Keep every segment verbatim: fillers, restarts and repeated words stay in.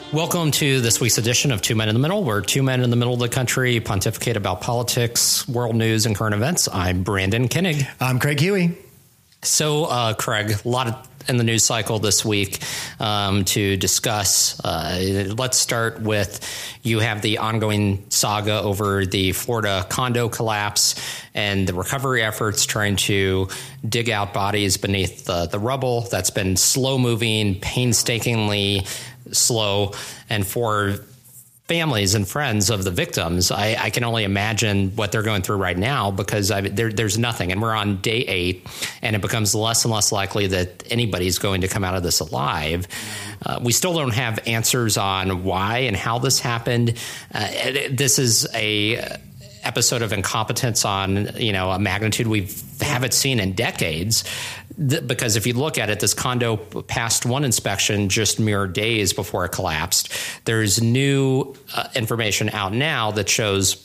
Welcome to this week's edition of Two Men in the Middle, where two men in the middle of the country pontificate about politics, world news, and current events. I'm Brandon Koenig. I'm Craig Huey. So, uh, Craig, a lot of in the news cycle this week um, to discuss. Uh, let's start with, you have the ongoing saga over the Florida condo collapse and the recovery efforts trying to dig out bodies beneath the, the rubble. That's been slow moving, painstakingly slow. And for families and friends of the victims, I, I can only imagine what they're going through right now, because I, there, there's nothing. And we're on day eight, and it becomes less and less likely that anybody's going to come out of this alive. Uh, we still don't have answers on why and how this happened. Uh, this is a episode of incompetence on, you know, a magnitude we haven't seen in decades. Th- because if you look at it, this condo passed one inspection just mere days before it collapsed. There's new uh, information out now that shows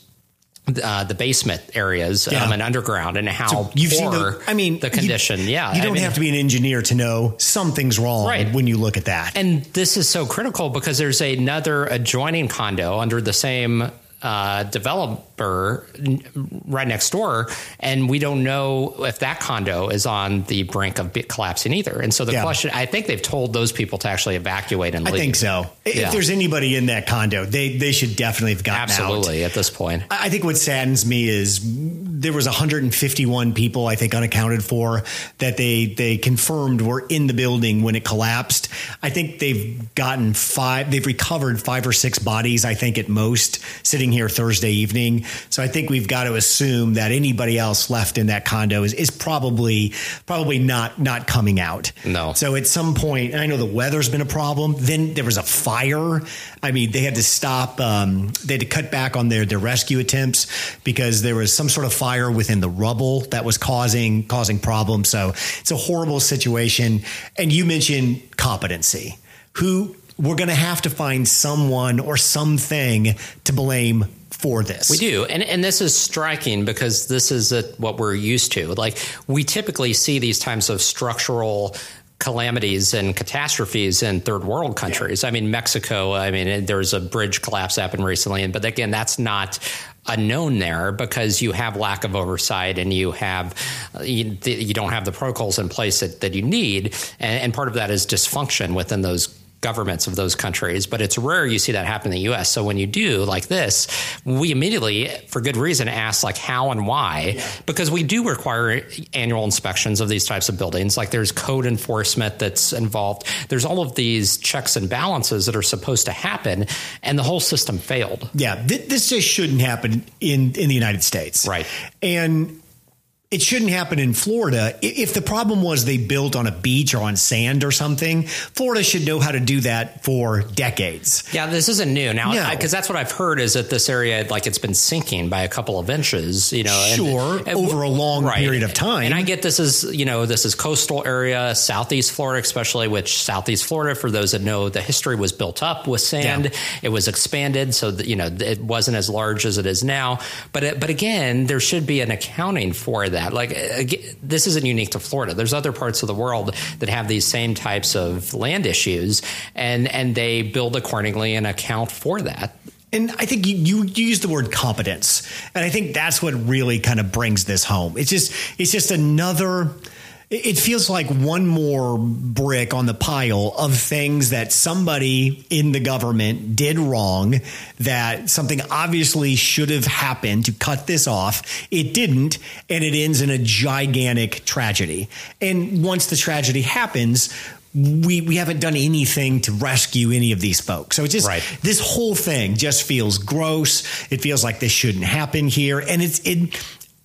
Uh, the basement areas yeah. um, and underground, and how so you've poor seen the, I mean, the condition. You, yeah. You don't I mean, have to be an engineer to know something's wrong right. when you look at that. And this is so critical because there's another adjoining condo under the same uh, developer right next door, and we don't know if that condo is on the brink of collapsing either. And so the yeah. question, I think they've told those people to actually evacuate and leave. I think so. Yeah. If there's anybody in that condo, they they should definitely have gotten Absolutely, out. Absolutely, at this point. I think what saddens me is there was one hundred fifty-one people, I think, unaccounted for, that they they confirmed were in the building when it collapsed. I think they've gotten five, they've recovered five or six bodies, I think, at most, sitting here Thursday evening. So I think we've got to assume that anybody else left in that condo is, is probably probably not not coming out. No. So at some point, and I know the weather's been a problem. Then there was a fire. I mean, they had to stop. Um, they had to cut back on their, their rescue attempts because there was some sort of fire within the rubble that was causing causing problems. So it's a horrible situation. And you mentioned competency. Who we're going to have to find someone or something to blame for this. We do. And and this is striking because this is a, what we're used to. Like, we typically see these types of structural calamities and catastrophes in third world countries. Yeah. I mean, Mexico, I mean, there was a bridge collapse happened recently. But again, that's not unknown there because you have lack of oversight and you have you, you don't have the protocols in place that, that you need. And, and part of that is dysfunction within those governments of those countries, but it's rare you see that happen in the U S. So when you do like this, we immediately, for good reason, ask like how and why, yeah. because we do require annual inspections of these types of buildings. Like, there's code enforcement that's involved. There's all of these checks and balances that are supposed to happen, and the whole system failed. Yeah, th- this just shouldn't happen in, in the United States. Right. And it shouldn't happen in Florida. If the problem was they built on a beach or on sand or something, Florida should know how to do that for decades. Yeah, this isn't new now, because no. that's what I've heard is that this area, like, it's been sinking by a couple of inches, you know, sure, and, and, over a long right. period of time. And I get this is, you know, this is coastal area, Southeast Florida, especially, which Southeast Florida, for those that know the history, was built up with sand. Yeah. It was expanded so that, you know, it wasn't as large as it is now. But, it, but again, there should be an accounting for that. Like, this isn't unique to Florida. There's other parts of the world that have these same types of land issues, and, and they build accordingly and account for that. And I think you, you use the word competence, and I think that's what really kind of brings this home. It's just it's just another. It feels like one more brick on the pile of things that somebody in the government did wrong, that something obviously should have happened to cut this off. It didn't, and it ends in a gigantic tragedy. And once the tragedy happens, we we haven't done anything to rescue any of these folks. So it's just right. This whole thing just feels gross. It feels like this shouldn't happen here. And it's it.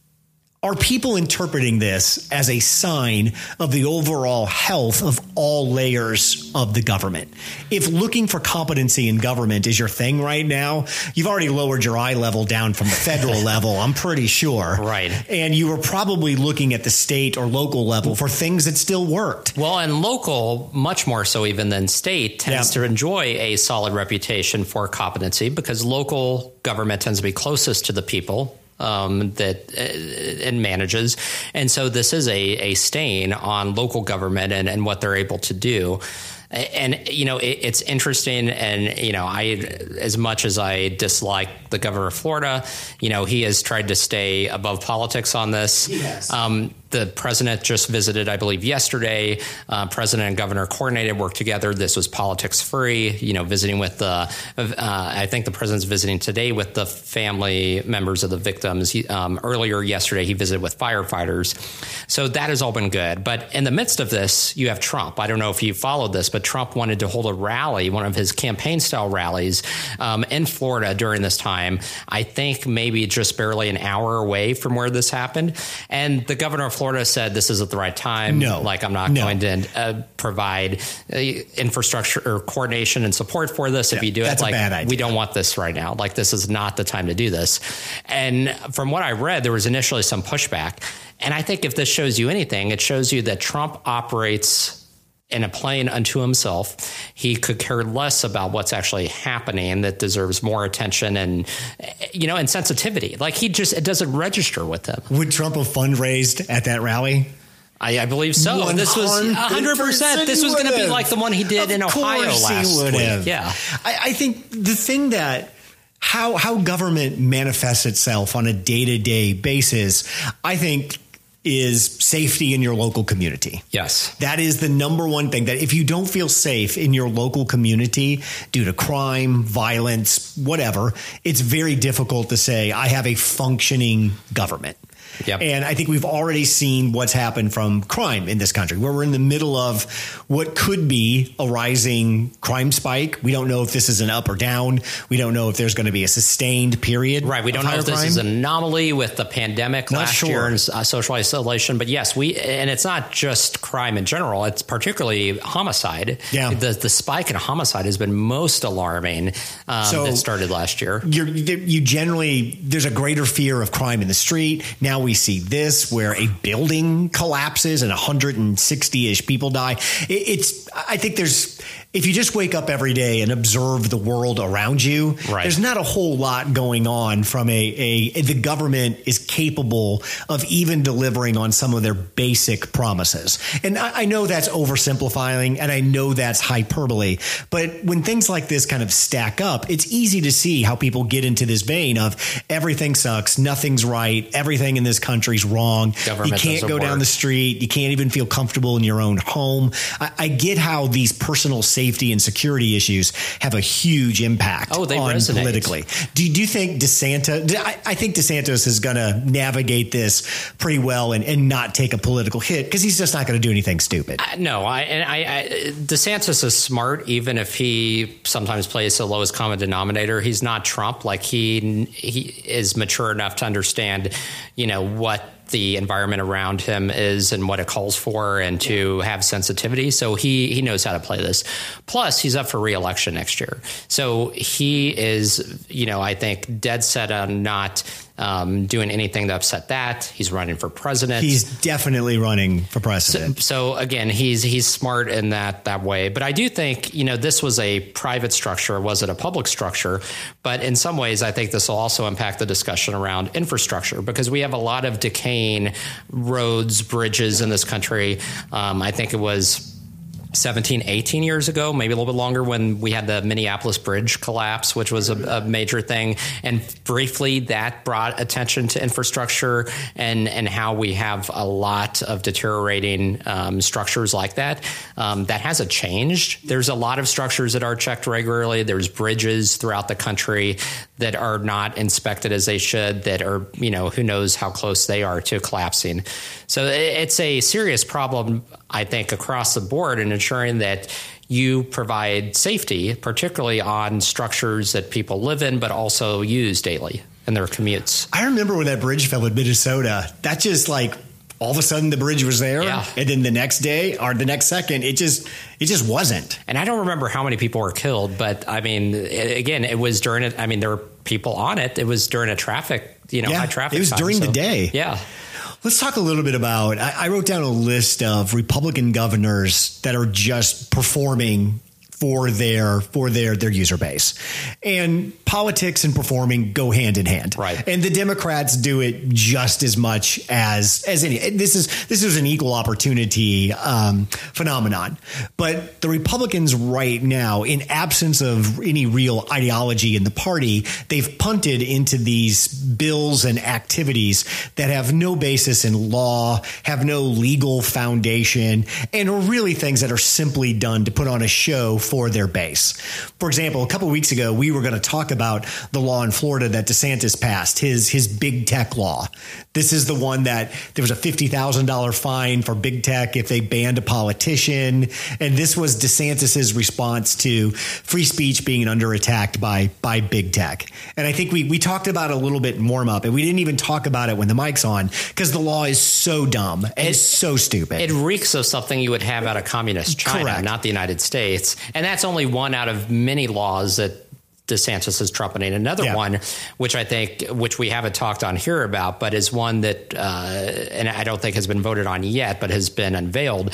Are people interpreting this as a sign of the overall health of all layers of the government? If looking for competency in government is your thing right now, you've already lowered your eye level down from the federal level, I'm pretty sure. Right. And you were probably looking at the state or local level for things that still worked. Well, and local, much more so even than state, tends yeah. to enjoy a solid reputation for competency because local government tends to be closest to the people. Um, that uh, it manages. And so this is a, a stain on local government and, and what they're able to do. And, you know, it, it's interesting. And, you know, I, as much as I dislike the governor of Florida, you know, he has tried to stay above politics on this. Yes. Um, the president just visited, I believe, yesterday. Uh, president and governor coordinated, worked together. This was politics free, you know, visiting with the, uh, I think the president's visiting today with the family members of the victims. He, um, earlier yesterday, he visited with firefighters. So that has all been good. But in the midst of this, you have Trump. I don't know if you followed this, but Trump wanted to hold a rally, one of his campaign style rallies um, in Florida during this time. I think maybe just barely an hour away from where this happened. And the governor of Florida said this isn't the right time. No, like I'm not no. going to uh, provide uh, infrastructure or coordination and support for this. Yeah, if you do that's it, like a bad idea. we don't want this right now. Like this is not the time to do this. And from what I read, there was initially some pushback. And I think if this shows you anything, it shows you that Trump operates in a plane unto himself. He could care less about what's actually happening that deserves more attention and, you know, and sensitivity. Like he just, it doesn't register with him. Would Trump have fundraised at that rally? I, I believe so. And this was one hundred percent. This was going to be like the one he did of in Ohio last week. Have. Yeah. I, I think the thing that how how government manifests itself on a day-to-day basis, I think, is safety in your local community. Yes. That is the number one thing, that if you don't feel safe in your local community due to crime, violence, whatever, it's very difficult to say, I have a functioning government. Yep. And I think we've already seen what's happened from crime in this country, where we're in the middle of what could be a rising crime spike. We don't know if this is an up or down. We don't know if there's going to be a sustained period. Right. We don't know if this crime. is an anomaly with the pandemic Not last sure. year and uh, social isolation. But yes, we and it's not just crime in general. It's particularly homicide. Yeah. The, the spike in homicide has been most alarming um, So that started last year. You're, you generally, there's a greater fear of crime in the street. Now we see this where a building collapses and one hundred sixty-ish people die. It, it's, I think there's, if you just wake up every day and observe the world around you, right. there's not a whole lot going on from a, a, the government is capable of even delivering on some of their basic promises. And I, I know that's oversimplifying and I know that's hyperbole, but when things like this kind of stack up, it's easy to see how people get into this vein of everything sucks, nothing's right, everything in this country's wrong. Government you can't go work. down the street. You can't even feel comfortable in your own home. I, I get how these personal safety and security issues have a huge impact oh, they on resonate. politically. Do, do you think DeSantis, I, I think DeSantis is going to navigate this pretty well and, and not take a political hit because he's just not going to do anything stupid. Uh, no, I, and I, I, DeSantis is smart, even if he sometimes plays the lowest common denominator. He's not Trump. Like he, he is mature enough to understand, you know, what the environment around him is and what it calls for and to have sensitivity. So he, he knows how to play this. Plus, he's up for re-election next year. So he is, you know, I think dead set on not um, doing anything to upset that. He's running for president. He's definitely running for president. So, so again, he's he's smart in that that way. But I do think, you know, this was a private structure. Was it a public structure? But in some ways, I think this will also impact the discussion around infrastructure because we have a lot of decaying roads, bridges in this country. Um, I think it was seventeen, eighteen years ago, maybe a little bit longer, when we had the Minneapolis Bridge collapse, which was a, a major thing. And briefly, that brought attention to infrastructure and, and how we have a lot of deteriorating um, structures like that. Um, that hasn't changed. There's a lot of structures that are checked regularly. There's bridges throughout the country that are not inspected as they should, that are, you know, who knows how close they are to collapsing. So it's a serious problem, I think, across the board in ensuring that you provide safety, particularly on structures that people live in, but also use daily in their commutes. I remember when that bridge fell in Minnesota, that just like all of a sudden the bridge was there. Yeah. And then the next day or the next second, it just it just wasn't. And I don't remember how many people were killed, but I mean, it, again, it was during it. I mean, there were people on it. It was during a traffic, you know, yeah, high traffic. It was time, during so, the day. Yeah. Let's talk a little bit about, I, I wrote down a list of Republican governors that are just performing for their for their their user base. And politics and performing go hand in hand. Right. And the Democrats do it just as much as as any. This is this is an equal opportunity um, phenomenon. But the Republicans right now, in absence of any real ideology in the party, they've punted into these bills and activities that have no basis in law, have no legal foundation, and are really things that are simply done to put on a show for their base. For example, a couple of weeks ago, we were going to talk about the law in Florida that DeSantis passed, his his big tech law. This is the one that there was a fifty thousand dollars fine for big tech if they banned a politician. And this was DeSantis's response to free speech being under attack by by big tech. And I think we we talked about it a little bit in warm up, and we didn't even talk about it when the mic's on because the law is so dumb and it, so stupid. It reeks of something you would have out of communist China, Correct. Not the United States. And that's only one out of many laws that DeSantis is trumpeting. Another yeah. one, which I think, which we haven't talked on here about, but is one that, uh, and I don't think has been voted on yet, but has been unveiled,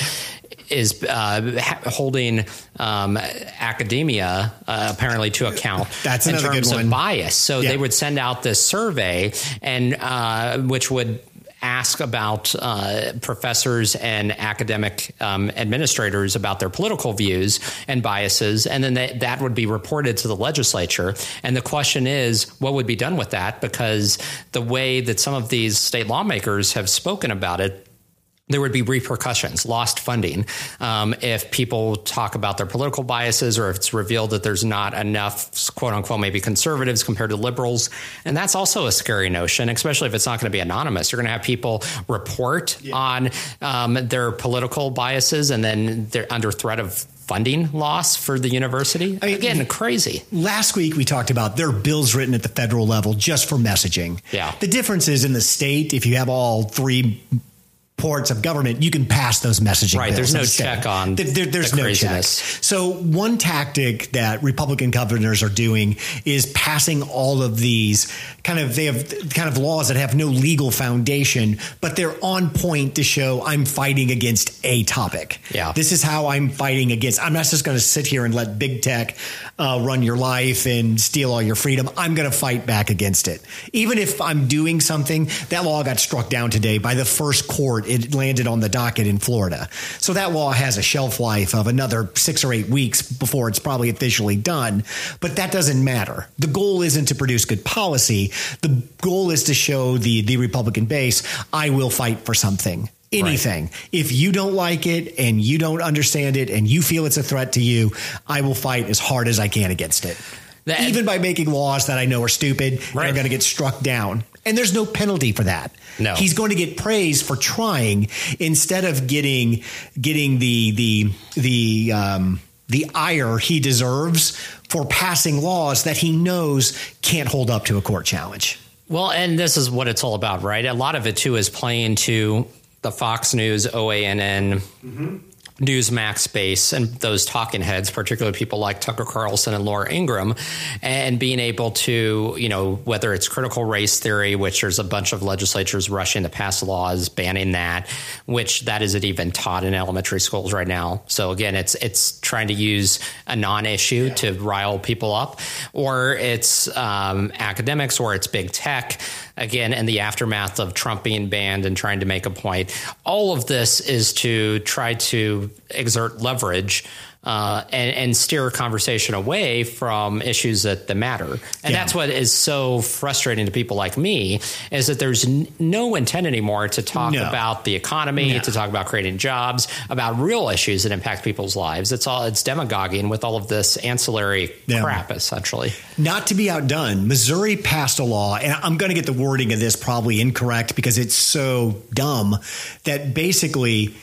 is uh, holding um, academia uh, apparently to account That's in another terms good one. of bias. So yeah. they would send out this survey, and uh, which would ask about uh, professors and academic um, administrators about their political views and biases, and then they, that would be reported to the legislature. And the question is, what would be done with that? Because the way that some of these state lawmakers have spoken about it, there would be repercussions, lost funding, um, if people talk about their political biases or if it's revealed that there's not enough, quote unquote, maybe conservatives compared to liberals. And that's also a scary notion, especially if it's not going to be anonymous. You're going to have people report yeah. on um, their political biases, and then they're under threat of funding loss for the university. I mean, again, crazy. Last week, we talked about there are bills written at the federal level just for messaging. Yeah. The difference is in the state, if you have all three ports of government, you can pass those messaging right. bills. There's no instead. check on there, there, There's the no craziness. check. So one tactic that Republican governors are doing is passing all of these kind of, they have kind of laws that have no legal foundation, but they're on point to show I'm fighting against a topic. Yeah. This is how I'm fighting against. I'm not just going to sit here and let big tech uh, run your life and steal all your freedom. I'm going to fight back against it. Even if I'm doing something, that law got struck down today by the first court. It landed on the docket in Florida. So that law has a shelf life of another six or eight weeks before it's probably officially done. But that doesn't matter. The goal isn't to produce good policy. The goal is to show the, the Republican base, I will fight for something. Anything. Right. If you don't like it and you don't understand it and you feel it's a threat to you, I will fight as hard as I can against it. That, even by making laws that I know are stupid right. and are going to get struck down. And there's no penalty for that. No. He's going to get praised for trying instead of getting getting the the the um, the ire he deserves for passing laws that he knows can't hold up to a court challenge. Well, and this is what it's all about, right? A lot of it, too, is playing to the Fox News, O A N N, mm-hmm. Newsmax base and those talking heads, particularly people like Tucker Carlson and Laura Ingraham, and being able to, you know, whether it's critical race theory, which there's a bunch of legislatures rushing to pass laws banning that, which that isn't even taught in elementary schools right now. So again, it's it's trying to use a non-issue yeah. to rile people up, or it's um, academics, or it's big tech. Again, in the aftermath of Trump being banned and trying to make a point, all of this is to try to exert leverage uh, and, and steer a conversation away from issues that, that matter. And yeah. that's what is so frustrating to people like me, is that there's n- no intent anymore to talk no. about the economy, no. to talk about creating jobs, about real issues that impact people's lives. It's all it's demagoguing with all of this ancillary yeah. crap, essentially. Not to be outdone, Missouri passed a law, and I'm going to get the wording of this probably incorrect because it's so dumb, that basically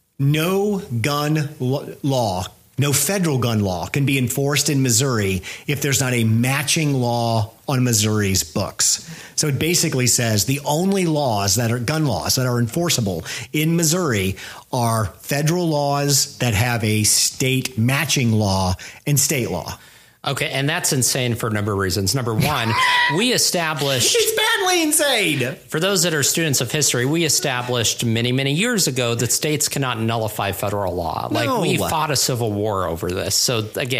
no gun law, no federal gun law can be enforced in Missouri if there's not a matching law on Missouri's books. So it basically says the only laws that are gun laws that are enforceable in Missouri are federal laws that have a state matching law and state law. Okay, and that's insane for a number of reasons. Number one, we established... It's badly insane. For those that are students of history, we established many, many years ago that states cannot nullify federal law. Like, no. we fought a civil war over this. So, again,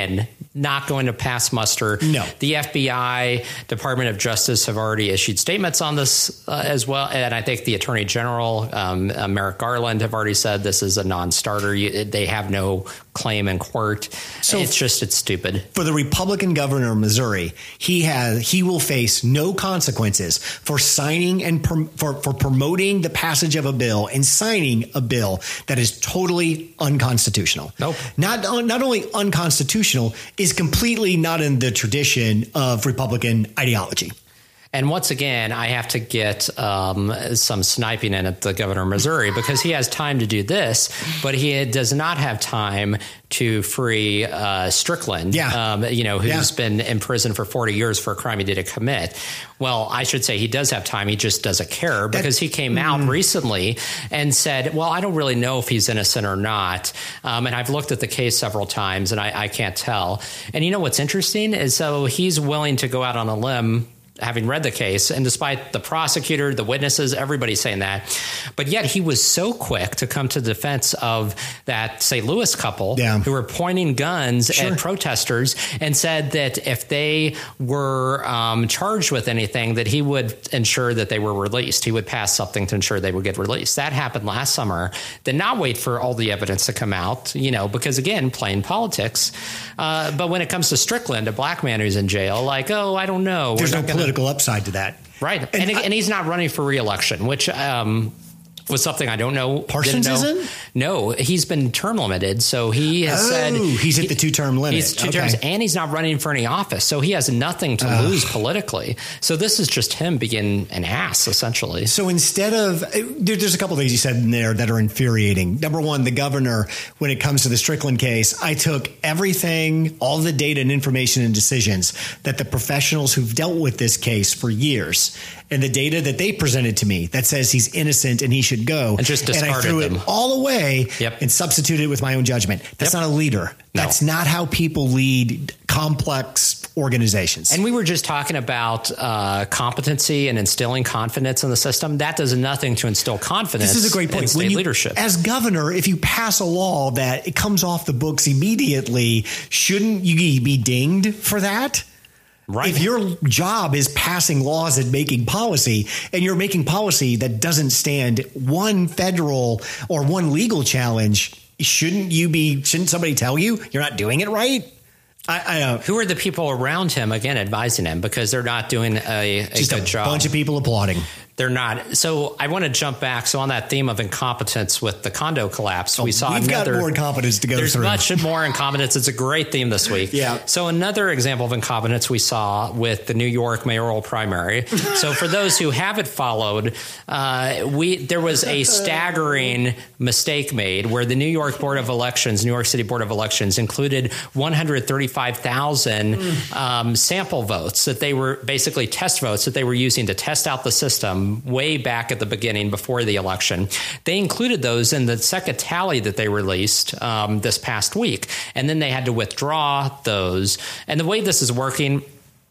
not going to pass muster. No. The F B I, Department of Justice have already issued statements on this uh, as well. And I think the Attorney General, um, uh, Merrick Garland, have already said this is a non-starter. You, they have no claim in court. So it's just, it's stupid. For the Republican governor of Missouri, he has he will face no consequences for signing and prom- for, for promoting the passage of a bill and signing a bill that is totally unconstitutional. Nope. Not, not only unconstitutional, is completely not in the tradition of Republican ideology. And once again, I have to get um, some sniping in at the governor of Missouri because he has time to do this, but he does not have time to free uh, Strickland, yeah. um, you know, who's yeah. been in prison for forty years for a crime he didn't commit. Well, I should say he does have time. He just doesn't care because he came mm. out recently and said, well, I don't really know if he's innocent or not. Um, and I've looked at the case several times and I, I can't tell. And you know what's interesting is so he's willing to go out on a limb having read the case, and despite the prosecutor, the witnesses, everybody's saying that, but yet he was so quick to come to the defense of that Saint Louis couple yeah. who were pointing guns sure. at protesters and said that if they were um, charged with anything, that he would ensure that they were released. He would pass something to ensure they would get released. That happened last summer. Did not wait for all the evidence to come out, you know, because again, playing politics. Uh, but when it comes to Strickland, a black man who's in jail, like, oh, I don't know. There's We're no not gonna- political upside to that. Right. And, And, and, I, and he's not running for re-election, which um, was something I don't know. Parsons know. isn't? No, he's been term limited. So he has oh, said he's hit he, the two-term limit. He's two okay. terms, and he's not running for any office. So he has nothing to uh, lose politically. So this is just him being an ass, essentially. So instead of there, there's a couple of things you said in there that are infuriating. Number one, the governor, when it comes to the Strickland case, I took everything, all the data and information and decisions that the professionals who've dealt with this case for years and the data that they presented to me that says he's innocent and he should go. And just discarded and I threw them. it all away yep. and substituted it with my own judgment. That's yep. not a leader. No. That's not how people lead complex organizations. And we were just talking about uh, competency and instilling confidence in the system. That does nothing to instill confidence. This is a great point. In state When you, leadership. As governor, if you pass a law that it comes off the books immediately, shouldn't you be dinged for that? Right. If your job is passing laws and making policy, and you're making policy that doesn't stand one federal or one legal challenge, shouldn't you be? Shouldn't somebody tell you you're not doing it right? I, I uh, Who are the people around him again advising him because they're not doing a, a just good a job? bunch of people applauding. They're not. So I want to jump back. So on that theme of incompetence with the condo collapse, Oh, we saw we've another. got more incompetence to go there's through. There's much more incompetence. It's a great theme this week. Yeah. So another example of incompetence we saw with the New York mayoral primary. So for those who haven't followed, uh, we there was a staggering mistake made where the New York Board of Elections, New York City Board of Elections, included one hundred thirty-five thousand mm. um, sample votes that they were basically test votes that they were using to test out the system way back at the beginning before the election. They included those in the second tally that they released um, this past week. And then they had to withdraw those. And the way this is working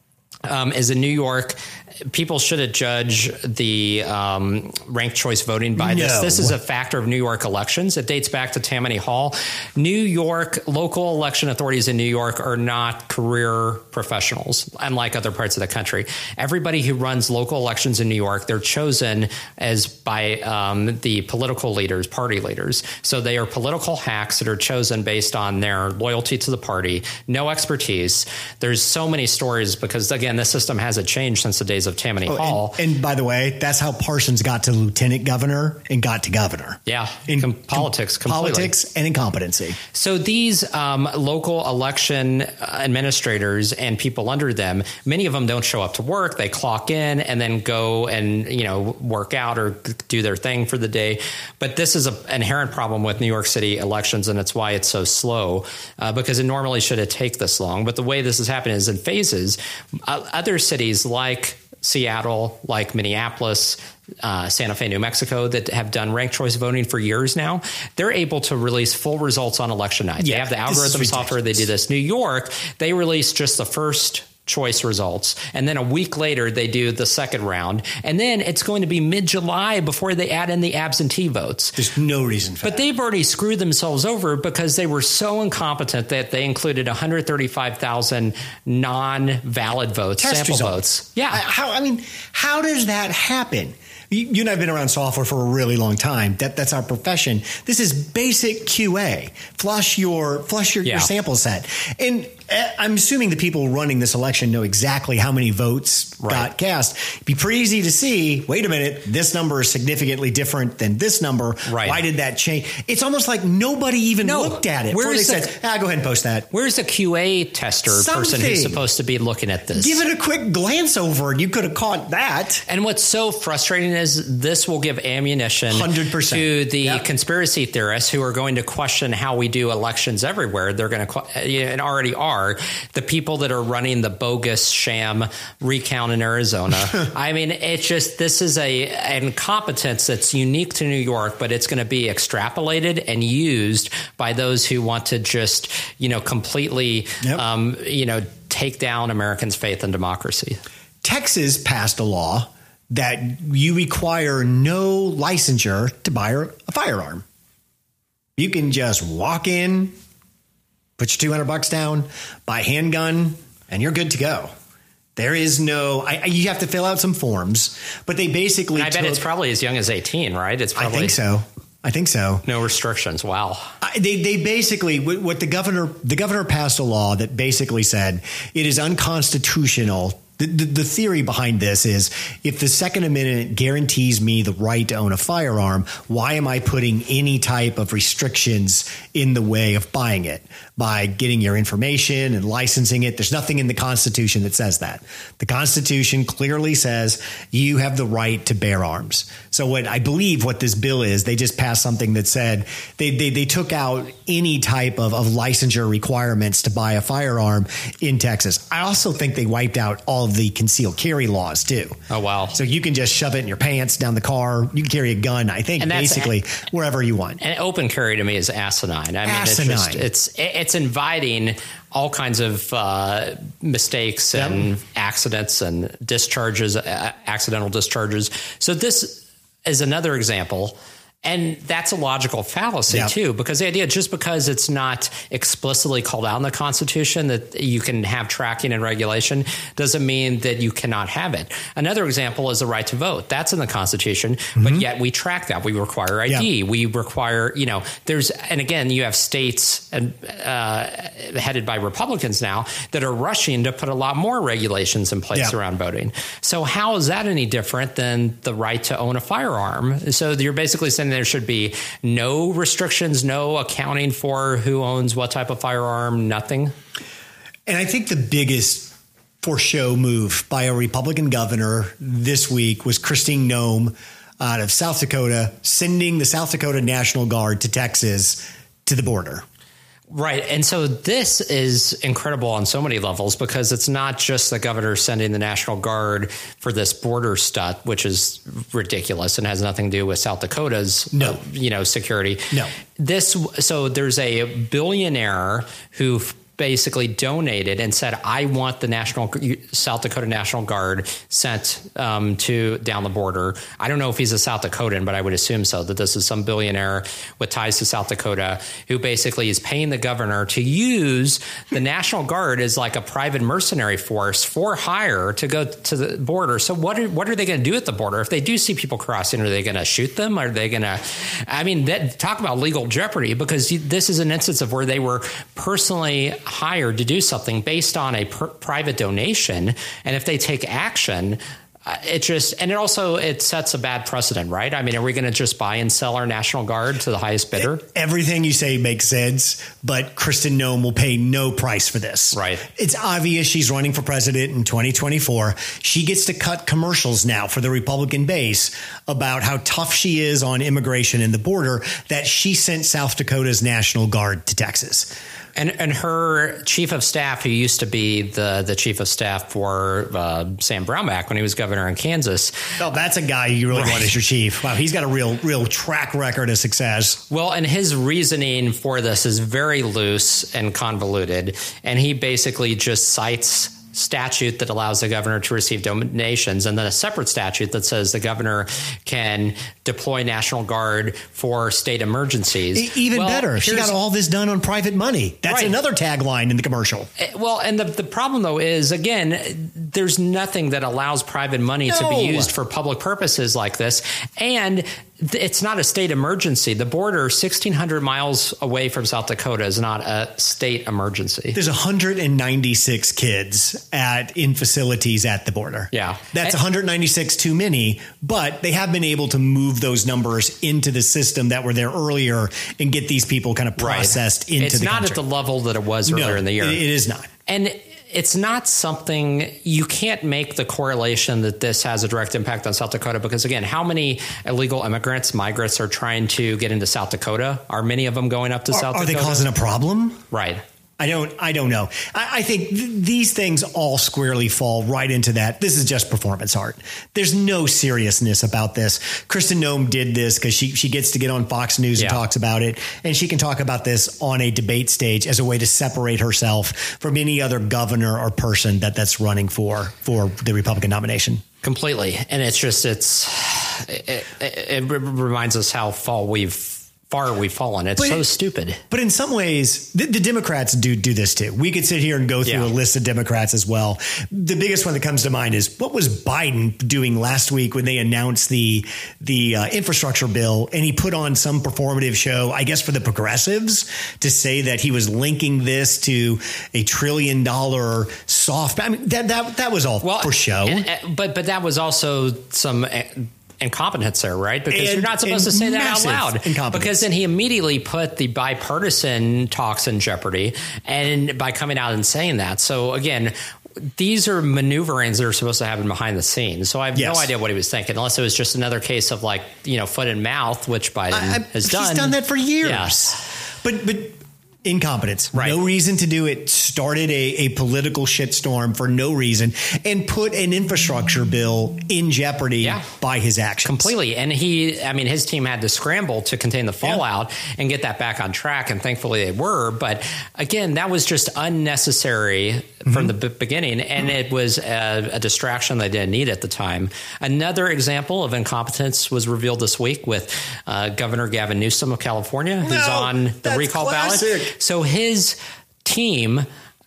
um, is in New York, people shouldn't judge the um, ranked choice voting by no. this. This is a factor of New York elections. It dates back to Tammany Hall. New York, local election authorities in New York are not career professionals, unlike other parts of the country. Everybody who runs local elections in New York, they're chosen as by um, the political leaders, party leaders. So they are political hacks that are chosen based on their loyalty to the party, no expertise. There's so many stories because, again, this system hasn't changed since the days of Tammany oh, Hall. And, and by the way, that's how Parsons got to lieutenant governor and got to governor. Yeah, in com- politics, com- completely. politics and incompetency. So these um, local election administrators and people under them, many of them don't show up to work. They clock in and then go and you know work out or do their thing for the day. But this is an inherent problem with New York City elections, and it's why it's so slow uh, because it normally should have take this long. But the way this is happening is in phases. Uh, other cities like Seattle, like Minneapolis, uh, Santa Fe, New Mexico, that have done ranked choice voting for years now, they're able to release full results on election night. Yeah, they have the algorithm software. They do this. New York, they release just the first choice results. And then a week later, they do the second round. And then it's going to be mid-July before they add in the absentee votes. There's no reason for but that. But they've already screwed themselves over because they were so incompetent that they included one hundred thirty-five thousand non-valid votes, Test sample results. votes. Yeah. I, how, I mean, how does that happen? You, you and I have been around software for a really long time. That that's our profession. This is basic Q A. Flush your flush your, Yeah. your sample set. And uh, I'm assuming the people running this election know exactly how many votes Right. got cast. It'd be pretty easy to see, wait a minute, this number is significantly different than this number. Right. Why did that change? It's almost like nobody even No. looked at it. Where before they is the- said, ah, go ahead and post that. Where's the Q A tester person Something. who's supposed to be looking at this? Give it a quick glance over. You could have caught that. And what's so frustrating is this will give ammunition one hundred percent. to the Yep. conspiracy theorists who are going to question how we do elections everywhere. They're going to, and already are, the people that are running the bogus sham recount in Arizona. I mean, it's just, this is a an incompetence that's unique to New York, but it's going to be extrapolated and used by those who want to just, you know, completely, Yep. um, you know, take down Americans' faith in democracy. Texas passed a law that you require no licensure to buy a firearm. You can just walk in, put your two hundred bucks down, buy a handgun, and you're good to go. There is no, I, I- you have to fill out some forms, but they basically And I bet took- it's probably as young as eighteen, right? It's I probably think so. I think so. no restrictions. Wow. I- They they basically what what the governor the governor passed a law that basically said it is unconstitutional. The, the, the theory behind this is if the Second Amendment guarantees me the right to own a firearm, why am I putting any type of restrictions in the way of buying it by getting your information and licensing it? There's nothing in the Constitution that says that. The Constitution clearly says you have the right to bear arms. So what I believe what this bill is, they just passed something that said they they, they took out any type of, of licensure requirements to buy a firearm in Texas. I also think they wiped out all of the concealed carry laws too. Oh, wow. So you can just shove it in your pants, down the car. You can carry a gun, I think, And that's- basically wherever you want. And open carry to me is asinine. I mean, Asinine. it's just, it's it's inviting all kinds of uh, mistakes and Yep. accidents and discharges, uh, accidental discharges. So this is another example. And that's a logical fallacy, Yep. too, because the idea, just because it's not explicitly called out in the Constitution that you can have tracking and regulation doesn't mean that you cannot have it. Another example is the right to vote. That's in the Constitution, Mm-hmm. but yet we track that. We require I D. Yep. We require, you know, there's, and again, you have states and uh, headed by Republicans now that are rushing to put a lot more regulations in place Yep. around voting. So how is that any different than the right to own a firearm? So you're basically saying there should be no restrictions, no accounting for who owns what type of firearm, nothing. And I think the biggest for show move by a Republican governor this week was Christine Noem out of South Dakota, sending the South Dakota National Guard to Texas to the border. Right. And so this is incredible on so many levels because it's not just the governor sending the National Guard for this border stunt, which is ridiculous and has nothing to do with South Dakota's, No. uh, you know, security. No. This, so there's a billionaire who basically donated and said, I want the National South Dakota National Guard sent um, to down the border. I don't know if he's a South Dakotan, but I would assume so, that this is some billionaire with ties to South Dakota who basically is paying the governor to use the National Guard as like a private mercenary force for hire to go to the border. So what are, what are they going to do at the border? If they do see people crossing, are they going to shoot them? Are they going to, I mean, that, talk about legal jeopardy, because this is an instance of where they were personally hired to do something based on a pr- private donation. And if they take action, uh, it just, and it also, it sets a bad precedent, right? I mean, are we going to just buy and sell our National Guard to the highest bidder? Everything you say makes sense, but Kristen Noem will pay no price for this. Right. It's obvious she's running for president in twenty twenty-four. She gets to cut commercials now for the Republican base about how tough she is on immigration and the border, that she sent South Dakota's National Guard to Texas. And and her chief of staff, who used to be the, the chief of staff for uh, Sam Brownback when he was governor in Kansas. Oh, that's a guy you really Right. want as your chief. Wow, he's got a real, real track record of success. Well, and his reasoning for this is very loose and convoluted. And he basically just cites statute that allows the governor to receive donations, and then a separate statute that says the governor can deploy National Guard for state emergencies. Even well, better. She got all this done on private money. That's right. Another tagline in the commercial. Well, and the, the problem, though, is, again, there's nothing that allows private money no. to be used for public purposes like this. And it's not a state emergency. The border, sixteen hundred miles away from South Dakota, is not a state emergency. There's one hundred ninety-six kids at in facilities at the border. Yeah. That's and, one hundred ninety-six too many, but they have been able to move those numbers into the system that were there earlier and get these people kind of processed right. into it's the country. It's not at the level that it was earlier no, in the year. It, it is not. And it's not something you can't make the correlation that this has a direct impact on South Dakota, because, again, how many illegal immigrants, migrants are trying to get into South Dakota? Are many of them going up to are, South are Dakota? Are they causing a problem? Right. I don't I don't know. I, I think th- these things all squarely fall right into that. This is just performance art. There's no seriousness about this. Kristen Noem did this because she, she gets to get on Fox News yeah. and talks about it. And she can talk about this on a debate stage as a way to separate herself from any other governor or person that that's running for for the Republican nomination. Completely. And it's just it's it, it, it reminds us how far we've far we've fallen. It's but, so stupid. But in some ways, the, the Democrats do do this too. We could sit here and go through yeah. a list of Democrats as well. The biggest one that comes to mind is, what was Biden doing last week when they announced the the uh, infrastructure bill, and he put on some performative show, I guess for the progressives, to say that he was linking this to a trillion dollar soft. I mean, that that that was all well, for show. And, and, but but that was also some incompetence there, right? Because and, you're not supposed to say that out loud. Because then he immediately put the bipartisan talks in jeopardy, and by coming out and saying that. So again, these are maneuverings that are supposed to happen behind the scenes. So I have yes. no idea what he was thinking, unless it was just another case of, like, you know, foot and mouth, which Biden I, I, has done. He's done that for years. Yes. But but incompetence. Right. No reason to do it. Started a, a political shitstorm for no reason, and put an infrastructure bill in jeopardy yeah. by his actions. Completely. And he, I mean, his team had to scramble to contain the fallout yeah. and get that back on track. And thankfully they were. But again, that was just unnecessary mm-hmm. from the b- beginning. And it was a, a distraction they didn't need at the time. Another example of incompetence was revealed this week with uh, Governor Gavin Newsom of California, who's no, on the recall classic. ballot. So his team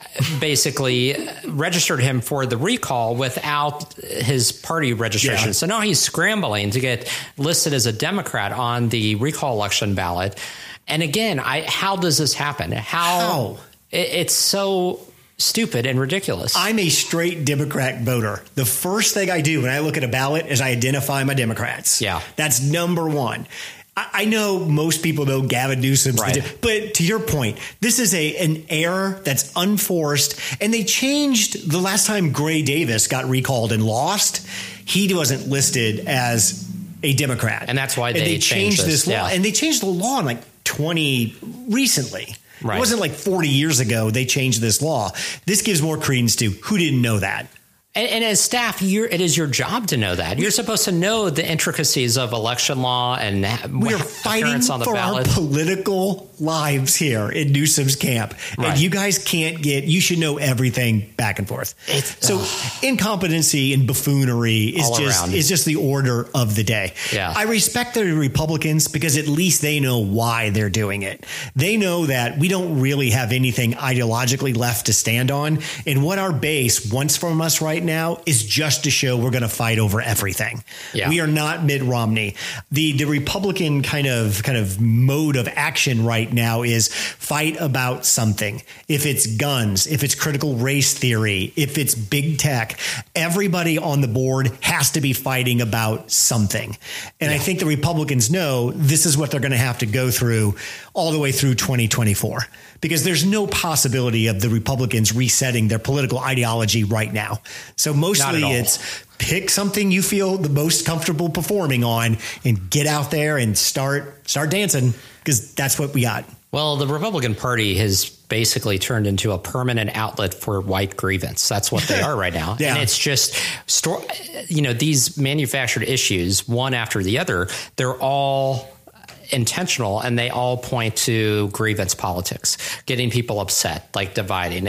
basically registered him for the recall without his party registration. Yeah. So now he's scrambling to get listed as a Democrat on the recall election ballot. And again, I how does this happen? How? how? It, it's so stupid and ridiculous. I'm a straight Democrat voter. The first thing I do when I look at a ballot is I identify my Democrats. Yeah. That's number one. I know most people know Gavin Newsom's, right. but to your point, this is a an error that's unforced, and they changed the last time Gray Davis got recalled and lost. He wasn't listed as a Democrat, and that's why they, and they changed, changed this, this law. Yeah. And they changed the law in like twenty recently. Right. It wasn't like forty years ago they changed this law. This gives more credence to who didn't know that. And, and as staff, you're, it is your job to know that. You're supposed to know the intricacies of election law and we are fighting on the for ballot. Our political lives here in Newsom's camp. Right. And you guys can't get, you should know everything back and forth. It's, so ugh. incompetency and buffoonery is All just around. is just the order of the day. Yeah. I respect the Republicans because at least they know why they're doing it. They know that we don't really have anything ideologically left to stand on. And what our base wants from us right now is just to show we're going to fight over everything. Yeah. We are not Mitt Romney. The the Republican kind of kind of mode of action right now is fight about something. If it's guns, if it's critical race theory, if it's big tech, everybody on the board has to be fighting about something. And yeah. I think the Republicans know this is what they're going to have to go through all the way through twenty twenty-four. Because there's no possibility of the Republicans resetting their political ideology right now. So mostly it's pick something you feel the most comfortable performing on and get out there and start start dancing, because that's what we got. Well, the Republican Party has basically turned into a permanent outlet for white grievance. That's what they are right now. yeah. And it's just, store, you know, these manufactured issues, one after the other, they're all intentional, and they all point to grievance politics, getting people upset, like dividing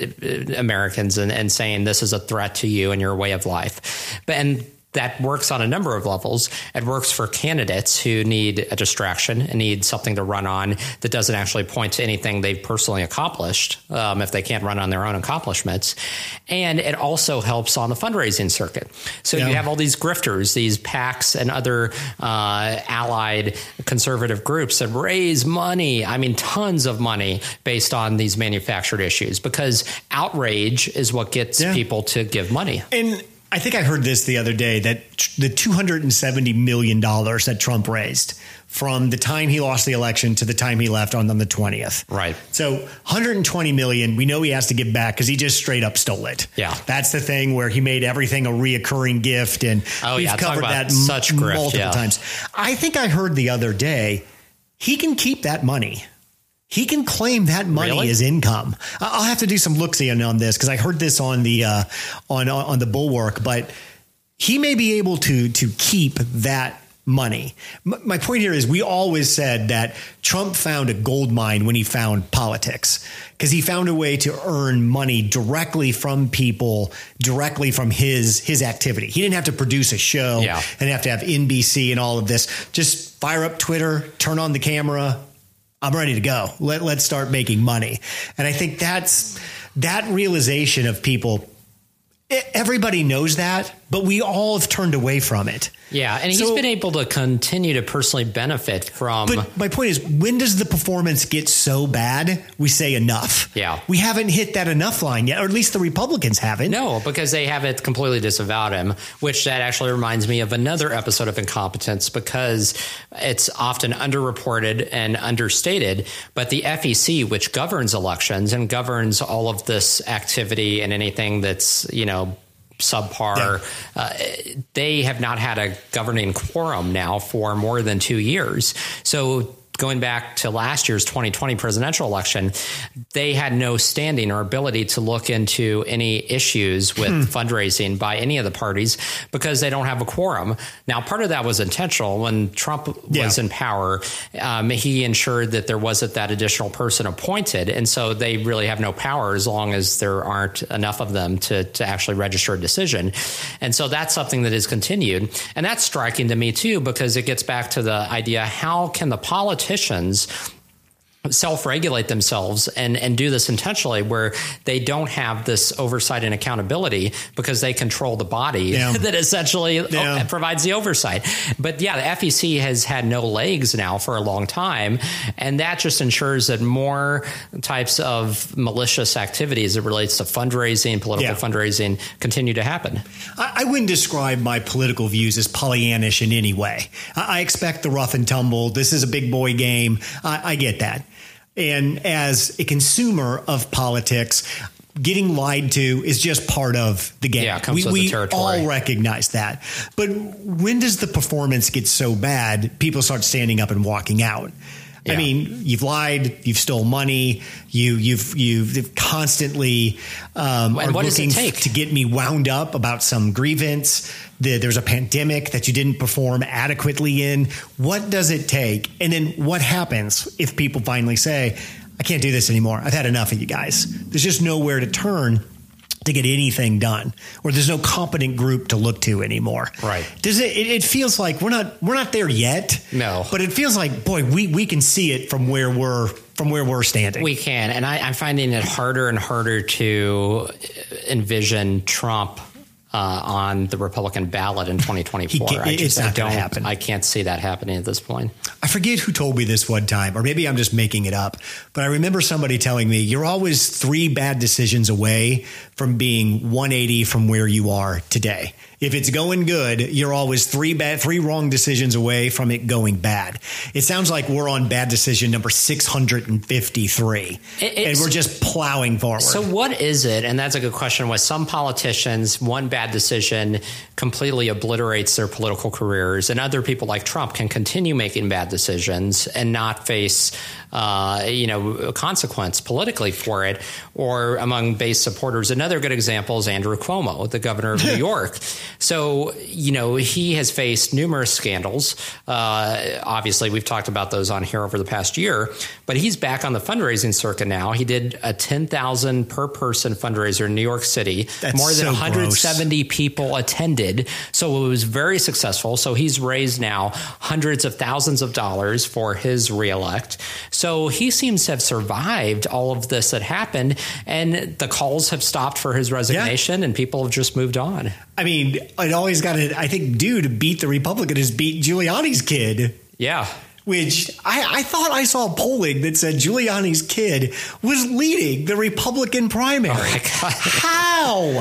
Americans and, and saying this is a threat to you and your way of life. But and that works on a number of levels. It works for candidates who need a distraction and need something to run on that doesn't actually point to anything they've personally accomplished, um, if they can't run on their own accomplishments. And it also helps on the fundraising circuit. So yeah. you have all these grifters, these PACs and other uh, allied conservative groups that raise money, I mean, tons of money based on these manufactured issues, because outrage is what gets yeah. people to give money. And I think I heard this the other day, that the two hundred seventy million dollars that Trump raised from the time he lost the election to the time he left on, on the twentieth. Right. So one hundred twenty million dollars, we know he has to give back because he just straight up stole it. Yeah. That's the thing where he made everything a reoccurring gift. And oh, we've yeah, covered that such m- grift, multiple yeah. times. I think I heard the other day, he can keep that money. He can claim that money Really? as income. I'll have to do some look-see on this because I heard this on the uh, on on the Bulwark, but he may be able to to keep that money. M- my point here is we always said that Trump found a gold mine when he found politics, because he found a way to earn money directly from people, directly from his his activity. He didn't have to produce a show yeah. and have to have N B C and all of this. Just fire up Twitter, turn on the camera. I'm ready to go. Let, let's start making money. And I think that's that realization of people. Everybody knows that, but we all have turned away from it. Yeah, and he's so, been able to continue to personally benefit from. But my point is, when does the performance get so bad we say enough? Yeah. We haven't hit that enough line yet, or at least the Republicans haven't. No, because they haven't completely disavowed him, which that actually reminds me of another episode of Incompetence, because it's often underreported and understated. But the F E C, which governs elections and governs all of this activity and anything that's, you know, subpar, yeah. uh, they have not had a governing quorum now for more than two years. So going back to last year's twenty twenty presidential election, they had no standing or ability to look into any issues with hmm. fundraising by any of the parties because they don't have a quorum. Now, part of that was intentional. When Trump yeah. was in power, um, he ensured that there wasn't that additional person appointed. And so they really have no power as long as there aren't enough of them to, to actually register a decision. And so that's something that has continued. And that's striking to me, too, because it gets back to the idea, how can the politicians self-regulate themselves and, and do this intentionally, where they don't have this oversight and accountability because they control the body yeah. that essentially yeah. provides the oversight. But yeah, the F E C has had no legs now for a long time. And that just ensures that more types of malicious activities that relates to fundraising, political yeah. fundraising continue to happen. I, I wouldn't describe my political views as Pollyannish in any way. I, I expect the rough and tumble. This is a big boy game. I, I get that. And as a consumer of politics, getting lied to is just part of the game. Yeah, it comes we with we the territory. all recognize that. But when does the performance get so bad, people start standing up and walking out? Yeah. I mean, you've lied, you've stole money, you, you've you've constantly um, are looking to get me wound up about some grievance. The, there's a pandemic that you didn't perform adequately in. What does it take? And then what happens if people finally say, I can't do this anymore. I've had enough of you guys. There's just nowhere to turn to get anything done, or there's no competent group to look to anymore. Right. Does it, it, it feels like we're not, we're not there yet. No, but it feels like, boy, we, we can see it from where we're, from where we're standing. We can. And I, I'm finding it harder and harder to envision Trump Uh, on the Republican ballot in twenty twenty-four. He, I just it's not I don't happen. I can't see that happening at this point. I forget who told me this one time, or maybe I'm just making it up, but I remember somebody telling me you're always three bad decisions away from being one eighty from where you are today. If it's going good, you're always three bad, three wrong decisions away from it going bad. It sounds like we're on bad decision number six hundred fifty-three, it, and we're just plowing forward. So what is it? And that's a good question. With some politicians, one bad decision completely obliterates their political careers, and other people like Trump can continue making bad decisions and not face, uh, you know, consequence politically for it, or among base supporters. Another good example is Andrew Cuomo, the governor of New York. So, you know, he has faced numerous scandals. Uh, obviously, we've talked about those on here over the past year, but he's back on the fundraising circuit now. He did a ten thousand per person fundraiser in New York City. That's More than so one hundred seventy gross. people attended. So it was very successful. So he's raised now hundreds of thousands of dollars for his reelect. So he seems to have survived all of this that happened, and the calls have stopped for his resignation, yeah. and people have just moved on. I mean, it always got to, I think, do to beat the Republican is beat Giuliani's kid. Yeah. Which I, I thought I saw polling that said Giuliani's kid was leading the Republican primary. Oh my God. How?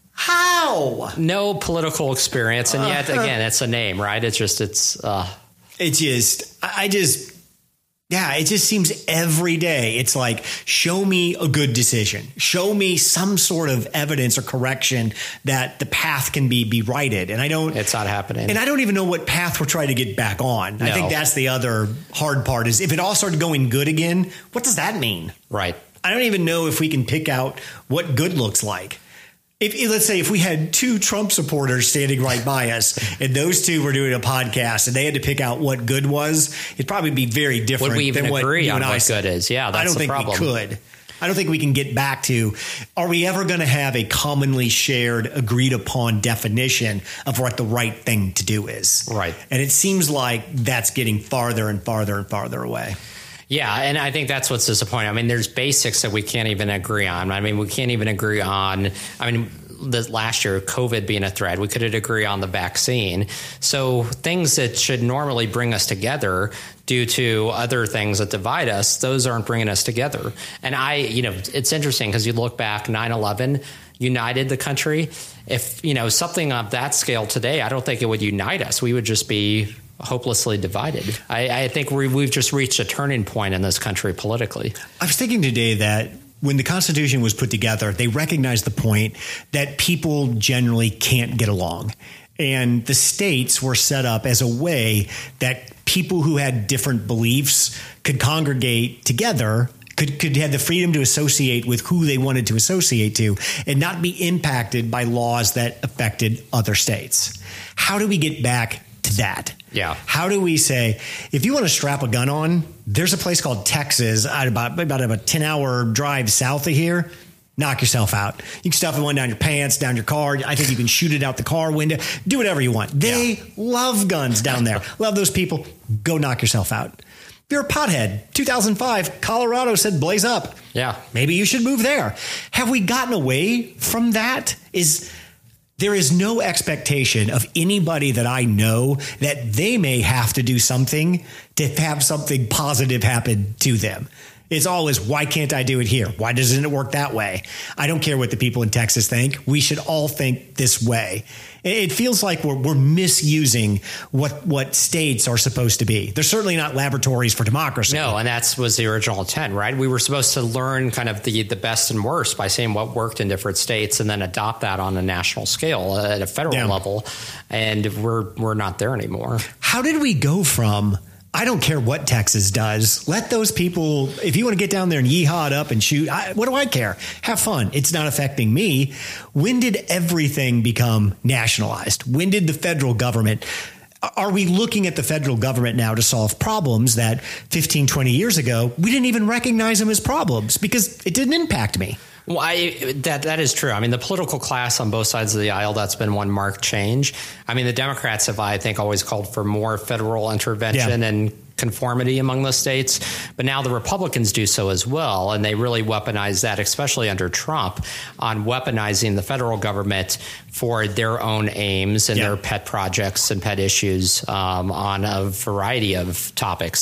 How? No political experience. And yet, again, it's a name, right? It's just, it's... Uh... It just, I just... Yeah, it just seems every day it's like, show me a good decision. Show me some sort of evidence or correction that the path can be be righted. And I don't... It's not happening. And I don't even know what path we're trying to get back on. No. I think that's the other hard part is if it all started going good again, what does that mean? Right. I don't even know if we can pick out what good looks like. If, let's say if we had two Trump supporters standing right by us and those two were doing a podcast and they had to pick out what good was, it'd probably be very different. Would we even than what agree you on and I what said. good is? Yeah, that's I don't the think problem. we could. I don't think we can get back to, are we ever going to have a commonly shared, agreed upon definition of what the right thing to do is? Right. And it seems like that's getting farther and farther and farther away. Yeah, and I think that's what's disappointing. I mean, there's basics that we can't even agree on. I mean, we can't even agree on, I mean, the last year, COVID being a threat, we couldn't agree on the vaccine. So things that should normally bring us together due to other things that divide us, those aren't bringing us together. And I, you know, it's interesting because you look back, nine eleven united the country. If, you know, something of that scale today, I don't think it would unite us. We would just be hopelessly divided. I, I think we, we've just reached a turning point in this country politically. I was thinking today that when the Constitution was put together, they recognized the point that people generally can't get along. And the states were set up as a way that people who had different beliefs could congregate together, could, could have the freedom to associate with who they wanted to associate to, and not be impacted by laws that affected other states. How do we get back to that? Yeah. How do we say, if you want to strap a gun on, there's a place called Texas, about, about a ten hour drive south of here. Knock yourself out. You can stuff one down your pants, down your car. I think you can shoot it out the car window. Do whatever you want. They yeah. love guns down there. Love those people. Go knock yourself out. If you're a pothead, two thousand five, Colorado said blaze up. Yeah. Maybe you should move there. Have we gotten away from that? Is... There is no expectation of anybody that I know that they may have to do something to have something positive happen to them. It's always, why can't I do it here? Why doesn't it work that way? I don't care what the people in Texas think. We should all think this way. It feels like we're, we're misusing what what states are supposed to be. They're certainly not laboratories for democracy. No, and that was the original intent, right? We were supposed to learn kind of the, the best and worst by seeing what worked in different states and then adopt that on a national scale at a federal yeah. level. And we're we're not there anymore. How did we go from... I don't care what Texas does. Let those people, if you want to get down there and yeehaw it up and shoot, I, what do I care? Have fun. It's not affecting me. When did everything become nationalized? When did the federal government, are we looking at the federal government now to solve problems that fifteen, twenty years ago, we didn't even recognize them as problems because it didn't impact me? Well, I, that that is true. I mean, the political class on both sides of the aisle, that's been one marked change. I mean, the Democrats have, I think, always called for more federal intervention yeah. and conformity among the states. But now the Republicans do so as well. And they really weaponize that, especially under Trump, on weaponizing the federal government for their own aims and yeah. their pet projects and pet issues um, on a variety of topics.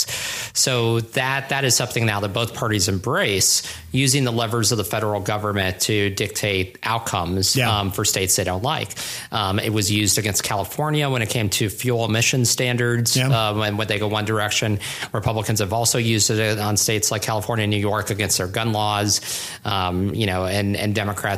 So that that is something now that both parties embrace, using the levers of the federal government to dictate outcomes yeah. um, for states they don't like. Um, it was used against California when it came to fuel emission standards. Yeah. Um, and when they go one direction, Republicans have also used it on states like California and New York against their gun laws. Um, you know, and, and Democrats have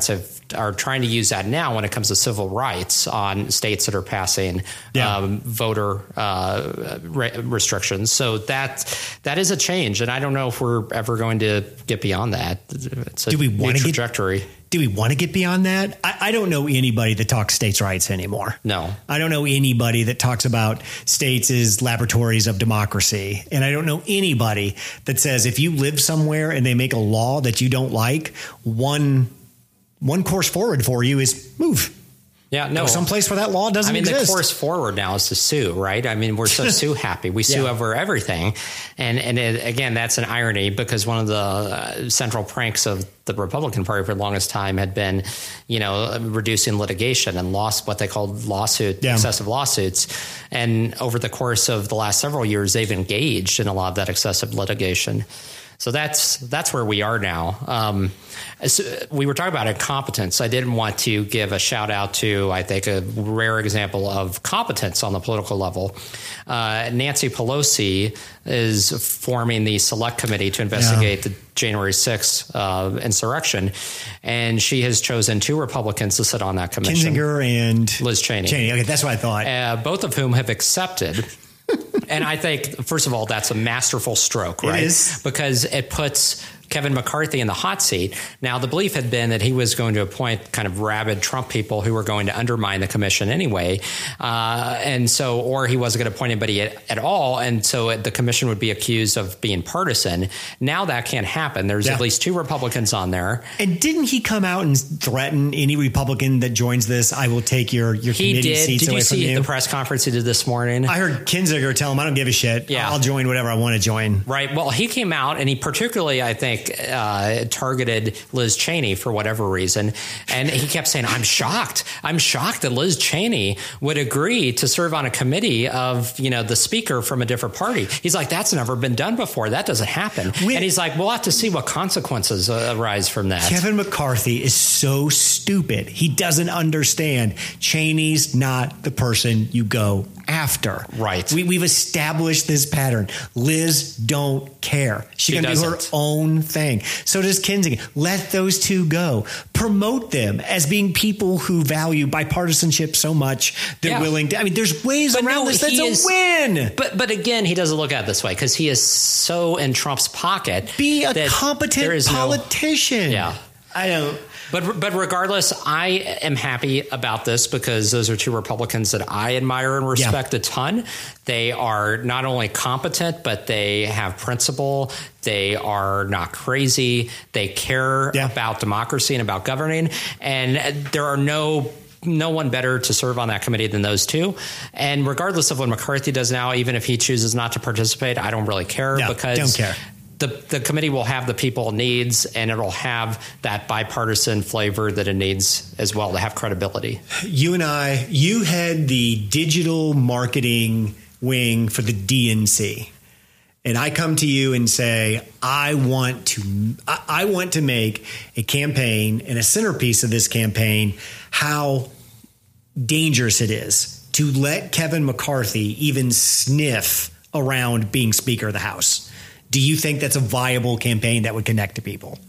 are trying to use that now when it comes to civil rights on states that are passing yeah. um, voter uh, re- restrictions. So that that is a change, and I don't know if we're ever going to get beyond that. It's a do we want to trajectory. Get, do we want to get beyond that? I, I don't know anybody that talks states' rights anymore. No, I don't know anybody that talks about states as laboratories of democracy, and I don't know anybody that says if you live somewhere and they make a law that you don't like, one. One course forward for you is move. Yeah, no. Go someplace where that law doesn't I mean, exist. the course forward now is to sue, right? I mean, we're so sue happy. We sue yeah. over everything. And, and it, again, that's an irony because one of the uh, central pranks of the Republican Party for the longest time had been, you know, reducing litigation and loss, what they called lawsuit, yeah. excessive lawsuits. And over the course of the last several years, they've engaged in a lot of that excessive litigation. So that's that's where we are now. Um, so we were talking about incompetence. I didn't want to give a shout out to, I think, a rare example of competence on the political level. Uh, Nancy Pelosi is forming the select committee to investigate yeah. the January sixth uh, insurrection, and she has chosen two Republicans to sit on that commission. Kinzinger and Liz Cheney. Cheney. Okay, that's what I thought. Uh, both of whom have accepted. And I think, first of all, that's a masterful stroke, right? It is. Because it puts Kevin McCarthy in the hot seat. Now, the belief had been that he was going to appoint kind of rabid Trump people who were going to undermine the commission anyway. Uh, and so, or he wasn't going to appoint anybody at, at all. And so the commission would be accused of being partisan. Now that can't happen. There's yeah. at least two Republicans on there. And didn't he come out and threaten any Republican that joins this? I will take your, your he committee did. seats did away you from you. Did you see the press conference he did this morning? I heard Kinzinger tell him, I don't give a shit. Yeah. I'll join whatever I want to join. Right. Well, he came out and he particularly, I think, Uh, targeted Liz Cheney for whatever reason. And he kept saying, I'm shocked. I'm shocked that Liz Cheney would agree to serve on a committee of, you know, the speaker from a different party. He's like, that's never been done before. That doesn't happen. When, and he's like, we'll have to see what consequences uh, arise from that. Kevin McCarthy is so stupid. He doesn't understand. Cheney's not the person you go after. Right. We, we've established this pattern. Liz don't care. She, she can do her own thing. So does Kinzinger. Let those two go. Promote them as being people who value bipartisanship so much they're yeah. willing to. I mean, there's ways but around no, this. That's is, a win. But but again, he doesn't look at it this way because he is so in Trump's pocket. Be a competent politician. No, yeah. I don't. But but regardless, I am happy about this because those are two Republicans that I admire and respect yeah. a ton. They are not only competent, but they have principle. They are not crazy. They care yeah. about democracy and about governing. And there are no no one better to serve on that committee than those two. And regardless of what McCarthy does now, even if he chooses not to participate, I don't really care no, because don't care. The, the committee will have the people it needs, and it'll have that bipartisan flavor that it needs as well to have credibility. You and I, you had the digital marketing wing for the D N C. And I come to you and say, I want to, I, I want to make a campaign and a centerpiece of this campaign, how dangerous it is to let Kevin McCarthy even sniff around being Speaker of the House. Do you think that's a viable campaign that would connect to people?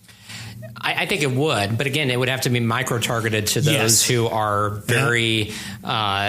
I, I think it would, but again, it would have to be micro-targeted to those yes. who are very yeah. uh,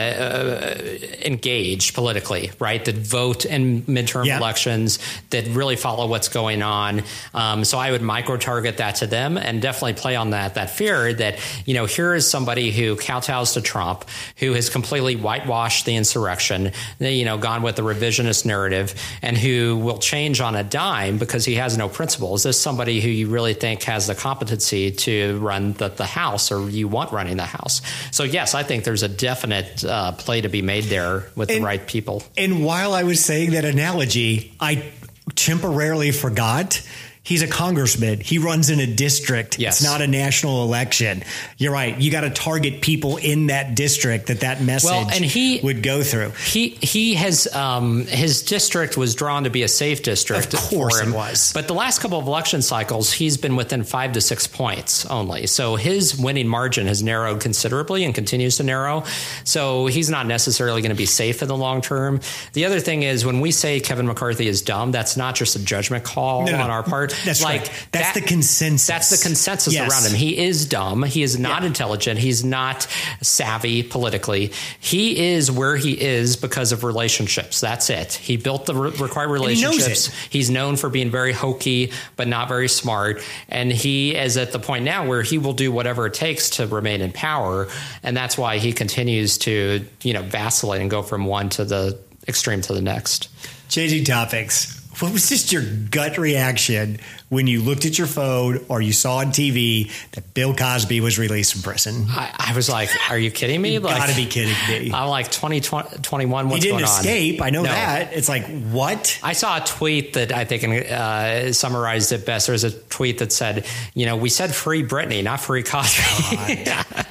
uh, engaged politically, right? That vote in midterm yeah. elections, that really follow what's going on. Um, so I would micro-target that to them and definitely play on that that fear that, you know, here is somebody who kowtows to Trump, who has completely whitewashed the insurrection, you know, gone with the revisionist narrative, and who will change on a dime because he has no principle. Is this somebody who you really think has the competency to run the, the House, or you want running the House? So, yes, I think there's a definite uh, play to be made there with and, the right people. And while I was saying that analogy, I temporarily forgot he's a congressman. He runs in a district. Yes. It's not a national election. You're right. You got to target people in that district that that message well, and he, would go through. He he has um, his district was drawn to be a safe district. Of course for him. It was. But the last couple of election cycles, he's been within five to six points only. So his winning margin has narrowed considerably and continues to narrow. So he's not necessarily going to be safe in the long term. The other thing is when we say Kevin McCarthy is dumb, that's not just a judgment call no, no. on our part. That's like right. That's that, the consensus. That's the consensus yes. around him. He is dumb. He is not yeah. intelligent. He's not savvy politically. He is where he is because of relationships. That's it. He built the re- required relationships. He He's known for being very hokey, but not very smart. And he is at the point now where he will do whatever it takes to remain in power. And that's why he continues to, you know, vacillate and go from one to the extreme to the next. Changing topics. What was just your gut reaction when you looked at your phone or you saw on T V that Bill Cosby was released from prison? I, I was like, are you kidding me? You like, gotta be kidding me. I'm like twenty, twenty, twenty-one, what's he didn't going on? escape. I know No. that. It's like, what? I saw a tweet that I think uh, summarized it best. There was a tweet that said, you know, we said free Britney, not free Cosby.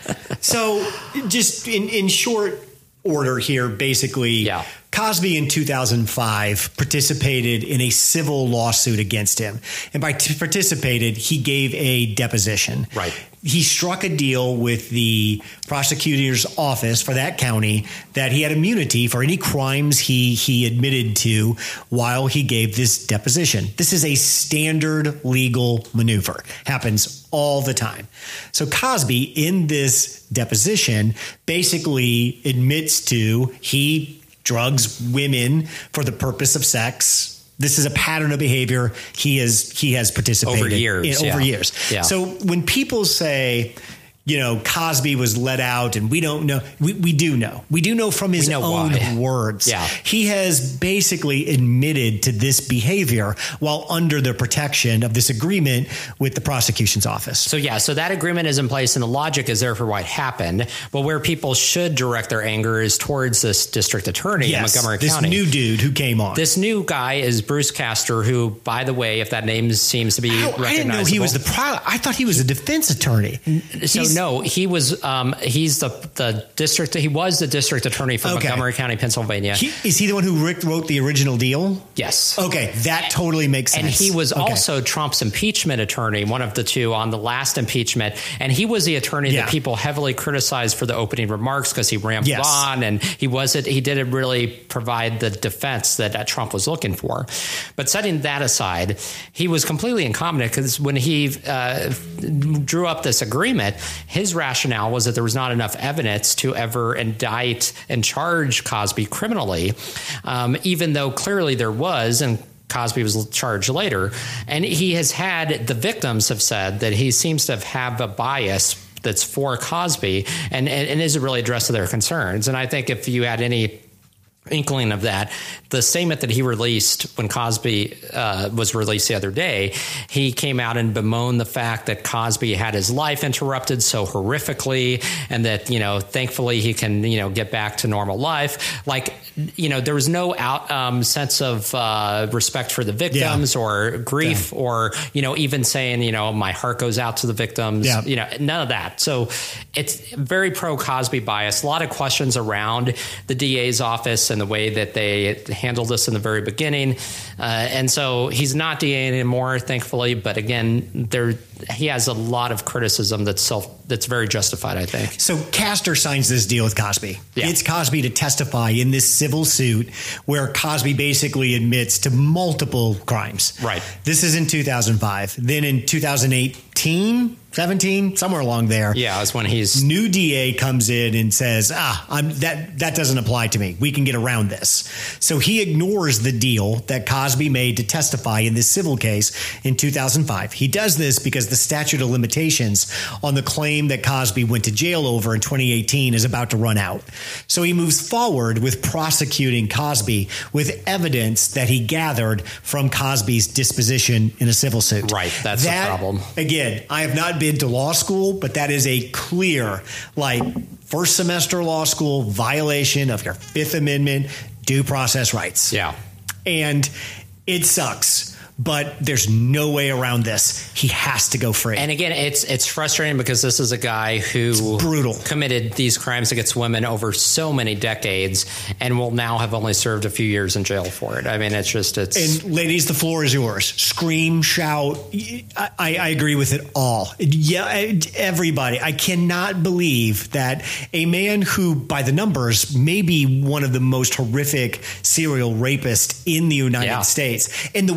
So just in, in short order here, basically, yeah. Cosby in two thousand five participated in a civil lawsuit against him. And by t- participated, he gave a deposition. Right. He struck a deal with the prosecutor's office for that county that he had immunity for any crimes he, he admitted to while he gave this deposition. This is a standard legal maneuver. Happens all the time. So Cosby, in this deposition, basically admits to he drugs women for the purpose of sex. This is a pattern of behavior he has he has participated over years. in yeah. over years. Yeah. So when people say, you know, Cosby was let out and we don't know, we, we do know. We do know from his know own why. words. Yeah. He has basically admitted to this behavior while under the protection of this agreement with the prosecution's office. So, yeah, so that agreement is in place and the logic is there for why it happened. But where people should direct their anger is towards this district attorney yes, in Montgomery this County. This new dude who came on. This new guy is Bruce Castor, who, by the way, if that name seems to be I, recognizable. I didn't know he was the pro. I thought he was a defense attorney. So He's, no, he was. Um, he's the the district. He was the district attorney for Okay. Montgomery County, Pennsylvania. he, is he the one who Rick wrote the original deal? Yes. Okay, that totally makes sense. And he was okay. also Trump's impeachment attorney, one of the two on the last impeachment. And he was the attorney Yeah. that people heavily criticized for the opening remarks because he rambled Yes. on and he wasn't. He didn't really provide the defense that uh, Trump was looking for. But setting that aside, he was completely incompetent because when he uh, drew up this agreement, his rationale was that there was not enough evidence to ever indict and charge Cosby criminally, um, even though clearly there was, and Cosby was charged later. And he has had, the victims have said that he seems to have, have a bias that's for Cosby and, and, and isn't really addressed to their concerns. And I think if you had any inkling of that, the statement that he released when Cosby uh, was released the other day, he came out and bemoaned the fact that Cosby had his life interrupted so horrifically and that, you know, thankfully he can, you know, get back to normal life. Like, you know, there was no out um, sense of uh, respect for the victims yeah. or grief yeah. or, you know, even saying, you know, my heart goes out to the victims, yeah. you know, none of that. So it's very pro Cosby bias. A lot of questions around the D A's office and the way that they handled this in the very beginning. Uh, and so he's not D A anymore, thankfully. But again, there he has a lot of criticism that's self that's very justified, I think. So Castor signs this deal with Cosby. Yeah. It's Cosby to testify in this civil suit where Cosby basically admits to multiple crimes. Right. This is in two thousand five. Then in two thousand eighteen, seventeen, somewhere along there. Yeah, it's when he's new D A comes in and says, ah, I'm, that that doesn't apply to me. We can get around this. So he ignores the deal that Cosby made to testify in this civil case in two thousand five. He does this because the statute of limitations on the claim that Cosby went to jail over in twenty eighteen is about to run out. So he moves forward with prosecuting Cosby with evidence that he gathered from Cosby's disposition in a civil suit. Right. That's that, the problem. Again, I have not been to law school, but that is a clear, like, first semester law school violation of your Fifth Amendment due process rights. Yeah. And it sucks. But there's no way around this. He has to go free. And again, it's it's frustrating because this is a guy who it's brutal. committed these crimes against women over so many decades and will now have only served a few years in jail for it. I mean, it's just it's. And ladies, the floor is yours. Scream, shout. I, I agree with it all. Yeah, everybody. I cannot believe that a man who, by the numbers, may be one of the most horrific serial rapists in the United yeah. States, and the way he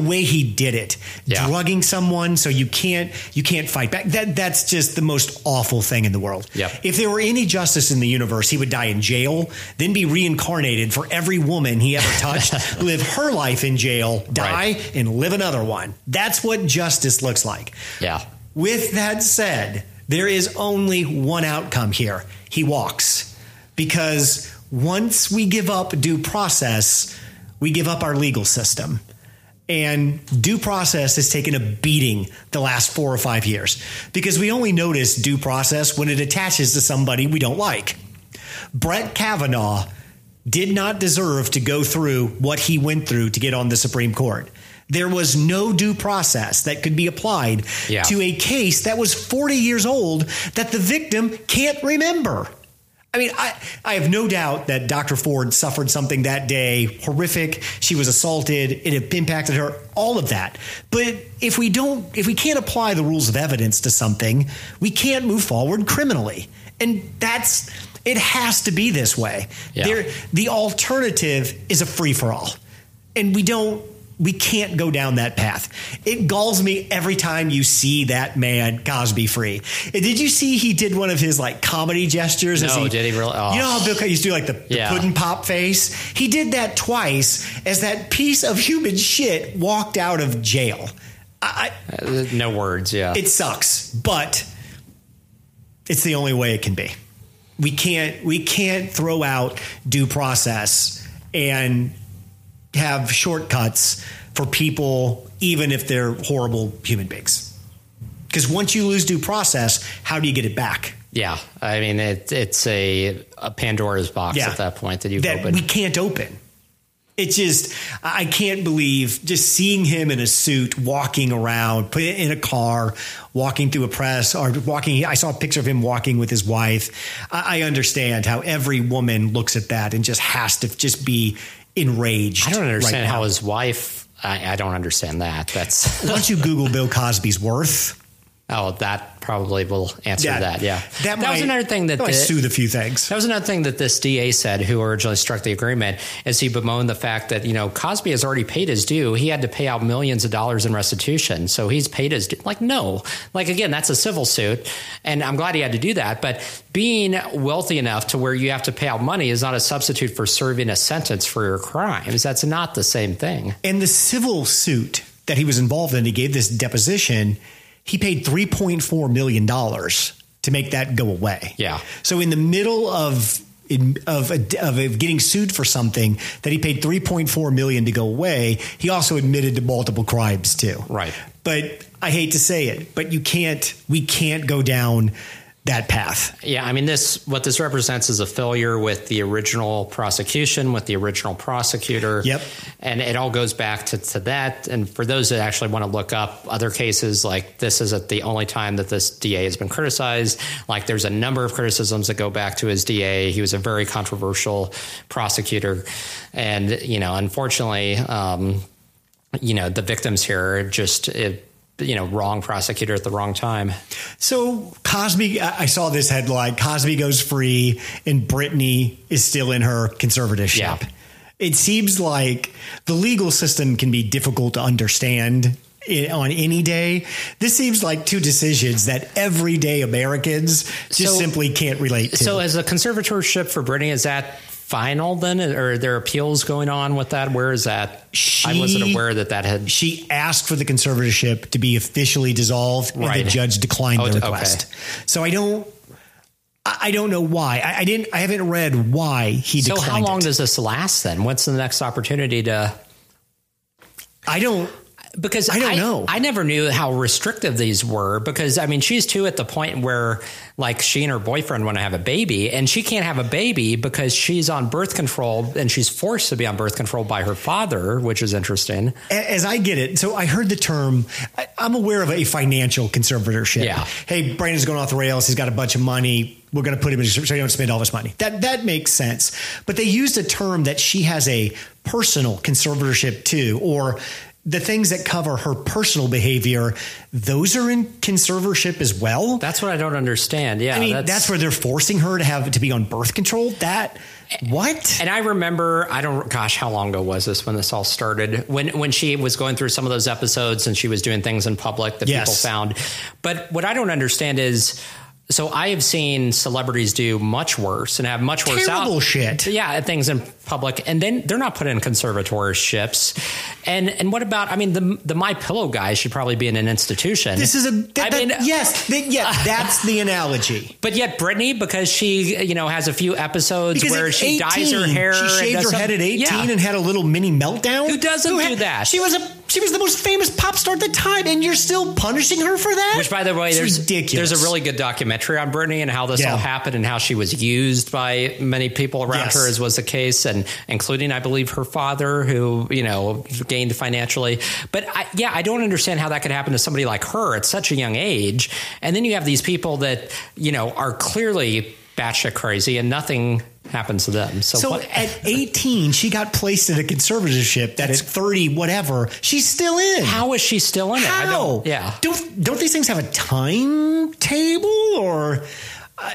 did it, yeah. drugging someone so you can't you can't fight back. That that's just the most awful thing in the world. Yep. If there were any justice in the universe, he would die in jail, then be reincarnated for every woman he ever touched, live her life in jail, die, right. and live another one. That's what justice looks like. Yeah. With that said, there is only one outcome here. He walks. Because once we give up due process, we give up our legal system. And due process has taken a beating the last four or five years because we only notice due process when it attaches to somebody we don't like. Brett Kavanaugh did not deserve to go through what he went through to get on the Supreme Court. There was no due process that could be applied yeah. to a case that was forty years old that the victim can't remember. I mean, I, I have no doubt that Doctor Ford suffered something that day, horrific. She was assaulted. It impacted her, all of that. But if we don't, if we can't apply the rules of evidence to something, we can't move forward criminally. And that's, it has to be this way. Yeah. There, the alternative is a free for all. And we don't, we can't go down that path. It galls me every time you see that man Cosby free. And did you see he did one of his like comedy gestures? No, as he, did he really? Oh. You know how Bill Cosby used to do like the, yeah. the pudding pop face? He did that twice as that piece of human shit walked out of jail. I, uh, no words, yeah. It sucks, but it's the only way it can be. We can't we can't throw out due process and have shortcuts for people, even if they're horrible human beings. Because once you lose due process, how do you get it back? Yeah. I mean, it, it's a, a Pandora's box yeah. at that point that you've that opened. We can't open. It's just, I can't believe just seeing him in a suit, walking around, put it in a car, walking through a press or walking. I saw a picture of him walking with his wife. I, I understand how every woman looks at that and just has to just be enraged. I don't understand right how his wife. I, I don't understand that. That's once you Google Bill Cosby's worth. Oh, that probably will answer yeah, that. Yeah, that, that might, was another thing that, that the, soothe a few things. That was another thing that this D A said, who originally struck the agreement, is he bemoaned the fact that you know Cosby has already paid his due. He had to pay out millions of dollars in restitution, so he's paid his due. Like no, like again, that's a civil suit, and I'm glad he had to do that. But being wealthy enough to where you have to pay out money is not a substitute for serving a sentence for your crimes. That's not the same thing. And the civil suit that he was involved in, he gave this deposition. He paid three point four million dollars to make that go away. Yeah. So in the middle of in, of, a, of a getting sued for something that he paid three point four million dollars to go away, he also admitted to multiple crimes too. Right. But I hate to say it, but you can't. We can't go down that path. Yeah, I mean, this what this represents is a failure with the original prosecution, with the original prosecutor. Yep. And it all goes back to, to that. And for those that actually want to look up other cases, like this isn't the only time that this D A has been criticized. Like there's a number of criticisms that go back to his D A. He was a very controversial prosecutor. And, you know, unfortunately, um, you know, the victims here are just it, you know, wrong prosecutor at the wrong time. So Cosby, I saw this headline, Cosby goes free and Brittany is still in her conservatorship. Yeah. It seems like the legal system can be difficult to understand on any day. This seems like two decisions that everyday Americans just so, simply can't relate to. So as a conservatorship for Brittany, is that final then? Or are there appeals going on with that? Where is that? She, I wasn't aware that that had... She asked for the conservatorship to be officially dissolved, right. And the judge declined oh, the request. Okay. So I don't... I don't know why. I, I didn't. I haven't read why he declined. So how long it. does this last then? What's the next opportunity to? I don't. Because I don't I, know. I never knew how restrictive these were because, I mean, she's too at the point where like she and her boyfriend want to have a baby and she can't have a baby because she's on birth control and she's forced to be on birth control by her father, which is interesting. As I get it. So I heard the term. I, I'm aware of a financial conservatorship. Yeah. Hey, Brandon's going off the rails. He's got a bunch of money. We're going to put him in so you don't spend all this money. That that makes sense. But they used a term that she has a personal conservatorship too, or the things that cover her personal behavior, those are in conservatorship as well. That's what I don't understand. Yeah, I mean, that's, that's where they're forcing her to have to be on birth control. That What? And I remember, I don't, gosh, how long ago was this when this all started? When when she was going through some of those episodes and she was doing things in public that yes. people found. But what I don't understand is, so I have seen celebrities do much worse and have much worse Terrible out. shit. Yeah, things in public, and then they're not put in conservatorships. And and what about? I mean, the the My Pillow guy should probably be in an institution. This is a. That, I mean, that, yes, that, yeah, that's the analogy. But yet, Britney, because she you know has a few episodes because where she eighteen, dyes her hair, she shaved her head at eighteen yeah. and had a little mini meltdown. Who doesn't Who do had, that? She was a. She was the most famous pop star at the time, and you're still punishing her for that? Which, by the way, it's there's ridiculous. There's a really good documentary on Britney and how this yeah. all happened and how she was used by many people around yes. her, as was the case, and including, I believe, her father, who you know gained financially. But I, yeah, I don't understand how that could happen to somebody like her at such a young age. And then you have these people that you know are clearly batshit crazy, and nothing happens to them. So, so what? at eighteen, she got placed in a conservatorship that at thirty, whatever, she's still in. How is she still in it? How? I don't, yeah. Don't don't these things have a timetable or? I,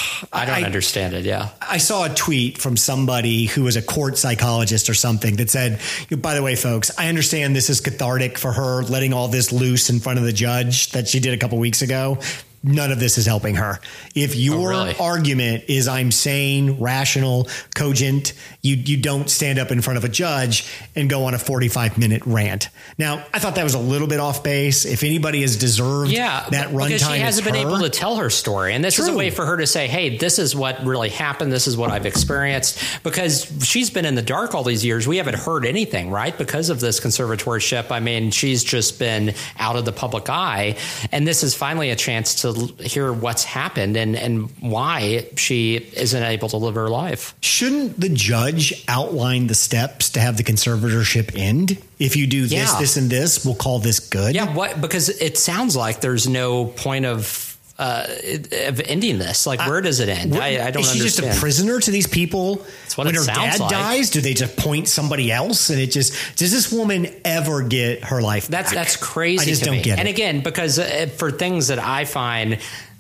I don't I, understand it. Yeah. I saw a tweet from somebody who was a court psychologist or something that said, by the way, folks, I understand this is cathartic for her letting all this loose in front of the judge that she did a couple weeks ago. None of this is helping her. If your oh, really? argument is I'm sane, rational, cogent, you you don't stand up in front of a judge and go on a forty-five minute rant. Now, I thought that was a little bit off base. If anybody has deserved yeah, that runtime, because she hasn't been her. able to tell her story. And this True. is a way for her to say, hey, this is what really happened. This is what I've experienced. Because she's been in the dark all these years. We haven't heard anything, right? Because of this conservatorship. I mean, she's just been out of the public eye. And this is finally a chance to hear what's happened and, and why she isn't able to live her life. Shouldn't the judge outline the steps to have the conservatorship end? If you do this, yeah. this, and this, we'll call this good. Yeah, what? Because it sounds like there's no point of uh, of ending this. Like, where does it end? I, I don't is she understand. just a prisoner to these people? That's what when it her sounds dad like. dies, do they just point somebody else? And it just does this woman ever get her life That's back? that's crazy. I just to don't me. get and it. again, because uh, for things that I find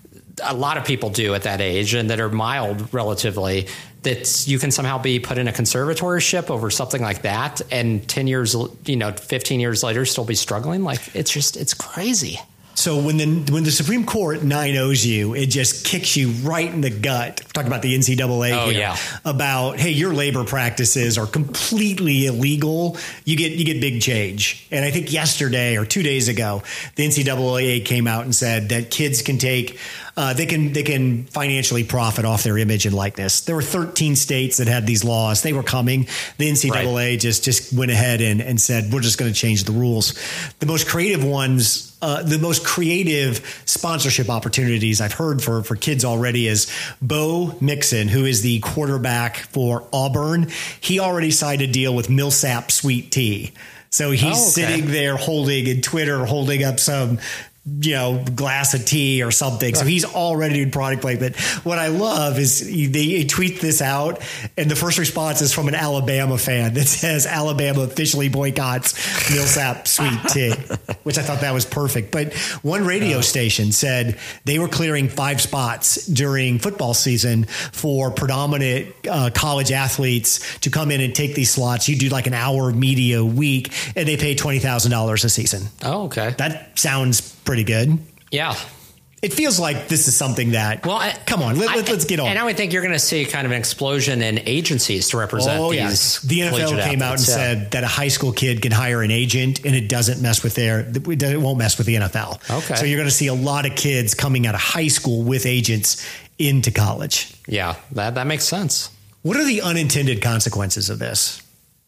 a lot of people do at that age and that are mild relatively, that you can somehow be put in a conservatorship over something like that, and ten years, you know, fifteen years later, still be struggling. Like, it's just, it's crazy. So when the when the Supreme Court nine-ohs you, it just kicks you right in the gut. Talking about the N C double A Oh, here, yeah. about, hey, your labor practices are completely illegal. You get you get big change. And I think yesterday or two days ago, the N C double A came out and said that kids can take uh, they can they can financially profit off their image and likeness. There were thirteen states that had these laws. They were coming. The N C double A right. just just went ahead and, and said, we're just going to change the rules. The most creative ones. Uh, the most creative sponsorship opportunities I've heard for, for kids already is Bo Mixon, who is the quarterback for Auburn. He already signed a deal with Millsap Sweet Tea. So he's oh, okay. sitting there holding in Twitter, holding up some, you know, glass of tea or something. So he's already doing product placement. What I love is they tweet this out, and the first response is from an Alabama fan that says Alabama officially boycotts Millsap Sweet Tea, which I thought that was perfect. But one radio oh. station said they were clearing five spots during football season for predominant uh, college athletes to come in and take these slots. You do like an hour of media a week, and they pay twenty thousand dollars a season. Oh, okay. That sounds pretty good. Yeah. It feels like this is something that, well, I, come on, let, I, let's get on. And I would think you're going to see kind of an explosion in agencies to represent oh, these. Yeah. The N F L came out and yeah. said that a high school kid can hire an agent and it doesn't mess with their, it won't mess with the N F L. Okay. So you're going to see a lot of kids coming out of high school with agents into college. Yeah, that, that makes sense. What are the unintended consequences of this?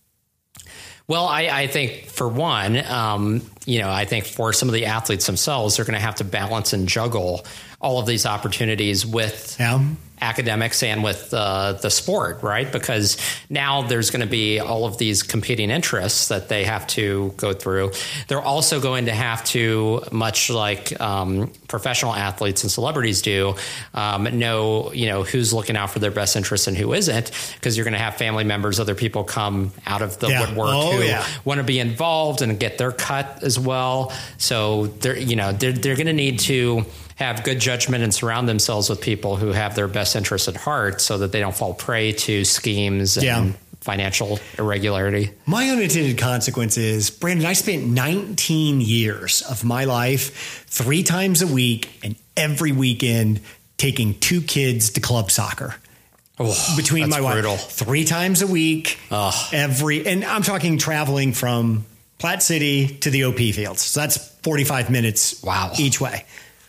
Well, I, I think for one, um, you know, I think for some of the athletes themselves, they're going to have to balance and juggle all of these opportunities with yeah. academics and with uh, the sport, right? Because now there's going to be all of these competing interests that they have to go through. They're also going to have to, much like um, professional athletes and celebrities do, um, know, you know, who's looking out for their best interests and who isn't, because you're going to have family members, other people come out of the yeah. woodwork oh, who yeah. want to be involved and get their cut as well. So they're, you know, they're, they're going to need to have good judgment and surround themselves with people who have their best interests at heart so that they don't fall prey to schemes and Yeah. financial irregularity. My unintended consequence is, Brandon, I spent nineteen years of my life three times a week and every weekend taking two kids to club soccer. Oh, Between that's my brutal. wife, three times a week, Ugh. every, and I'm talking traveling from Platte City to the O P fields. So that's forty-five minutes Wow. each way.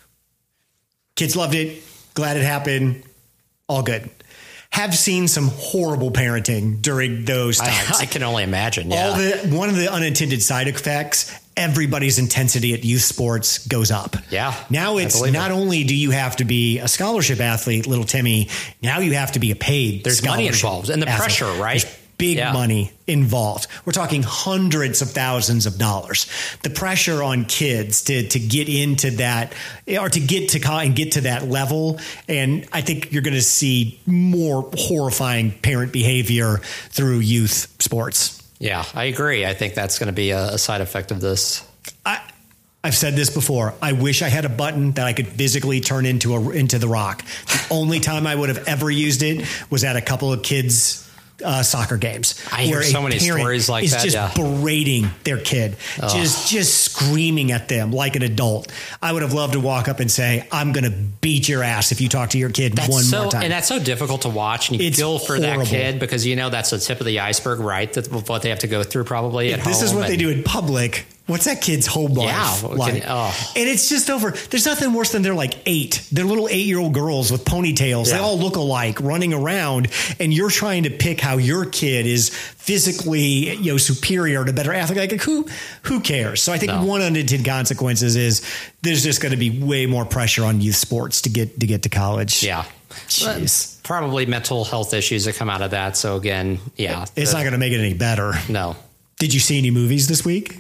Kids loved it. Glad it happened. All good. Have seen some horrible parenting during those times. I, I can only imagine. Yeah. All the one of the unintended side effects, everybody's intensity at youth sports goes up. Yeah, Now I it's believe not it. only do you have to be a scholarship athlete, little Timmy, now you have to be a paid There's money scholarship involved and the athlete. pressure, right? There's big Yeah. money involved. We're talking hundreds of thousands of dollars. The pressure on kids to to get into that or to get to co- and get to that level, and I think you're going to see more horrifying parent behavior through youth sports. Yeah, I agree. I think that's going to be a, a side effect of this. I, I've said this before. I wish I had a button that I could physically turn into a into the Rock. The only time I would have ever used it was at a couple of kids' uh, soccer games. I hear where a so many parent stories like is that, just yeah. berating their kid, just just screaming at them like an adult. I would have loved to walk up and say, "I'm going to beat your ass if you talk to your kid That's one so, more time." and that's so difficult to watch, and you It's feel for horrible. that kid because you know that's the tip of the iceberg, right? That's what they have to go through probably at If home. this is what they and- do in public. What's that kid's home life Yeah, well, like? can- oh. And it's just over. There's nothing worse than they're like eight. They're little eight-year-old girls with ponytails. They Yeah. all look alike, running around, and you're trying to pick how your kid is physically, you know, superior to better athlete. Like who, who cares? So I think No. one unintended consequences is there's just going to be way more pressure on youth sports to get to get to college. Yeah. Jeez. Probably mental health issues that come out of that. So again, yeah, It's the- not going to make it any better. no. Did you see any movies this week?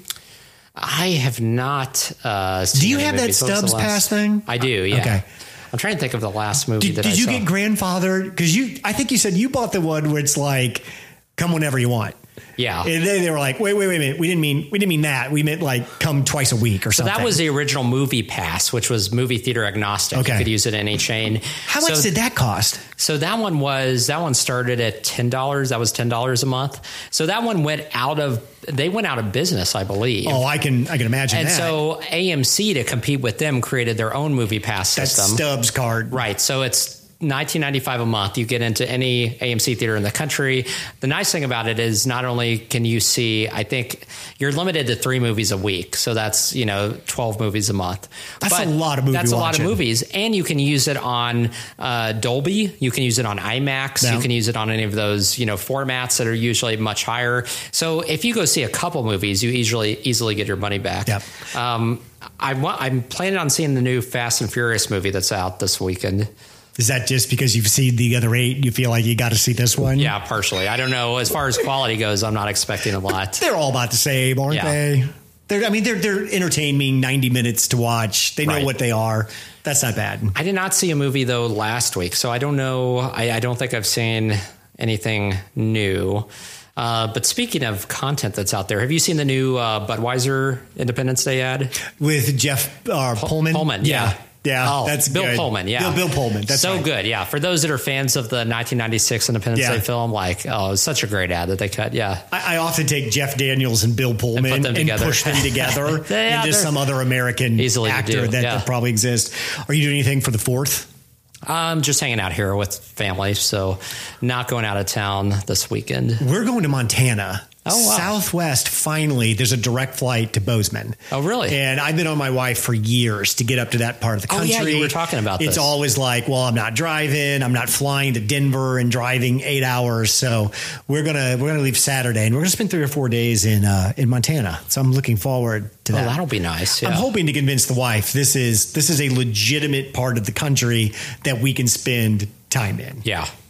I have not. Uh, seen Do you any have that movies. What was the Stubbs last- Pass thing? I do. Yeah. Okay. I'm trying to think of the last movie Did, that did I you saw. get grandfathered? Because you, I think you said you bought the one where it's like, come whenever you want. Yeah. And then they were like, wait, wait, wait a minute. We didn't mean we didn't mean that. We meant like come twice a week or So something. that was the original Movie Pass, which was movie theater agnostic. Okay. You could use it in any chain. How much so, did that cost? So that one was that one started at ten dollars. That was ten dollars a month. So that one went out of they went out of business, I believe. Oh, I can I can imagine and that. so A M C to compete with them created their own Movie Pass that system. Stubbs card. Right. So it's nineteen ninety-five a month. You get into any A M C theater in the country. The nice thing about it is not only can you see, I think you're limited to three movies a week. So that's, you know, twelve movies a month. That's a lot of movie That's a lot of watching. movies. And you can use it on uh, Dolby. You can use it on IMAX. Yeah. You can use it on any of those, you know, formats that are usually much higher. So if you go see a couple movies, you easily, easily get your money back. Yep. Um, I want, I'm planning on seeing the new Fast and Furious movie that's out this weekend. Is that just because you've seen the other eight? You feel like you got to see this one? Yeah, partially. I don't know. As far as quality goes, I'm not expecting a lot. They're all about the same, aren't Yeah. they? They're, I mean, they're they're entertaining. ninety minutes to watch. They know Right. what they are. That's not bad. I did not see a movie though last week, so I don't know. I, I don't think I've seen anything new. Uh, but speaking of content that's out there, have you seen the new uh, Budweiser Independence Day ad? With Jeff uh, Pullman. Pullman, yeah. Yeah, Oh, that's Bill good. Pullman, yeah. Bill, Bill Pullman. That's so right. good, yeah. For those that are fans of the nineteen ninety-six Independence Yeah. Day film, like, oh, it's such a great ad that they cut, yeah. I, I often take Jeff Daniels and Bill Pullman And and, put them together. push them together Yeah, into they're some other American easily to actor do, that, yeah. that probably exists. Are you doing anything for the fourth? I'm just hanging out here with family, so not going out of town this weekend. We're going to Montana. Oh, wow. Southwest, finally, there's a direct flight to Bozeman. Oh, really? And I've been on my wife for years to get up to that part of the Oh, country. yeah, you were talking about It's this. always like, well, I'm not driving. I'm not flying to Denver and driving eight hours. So we're gonna we're gonna leave Saturday, and we're gonna spend three or four days in uh, in Montana. So I'm looking forward to Oh, that. that'll be nice, yeah. I'm hoping to convince the wife this is this is a legitimate part of the country that we can spend time in. Yeah,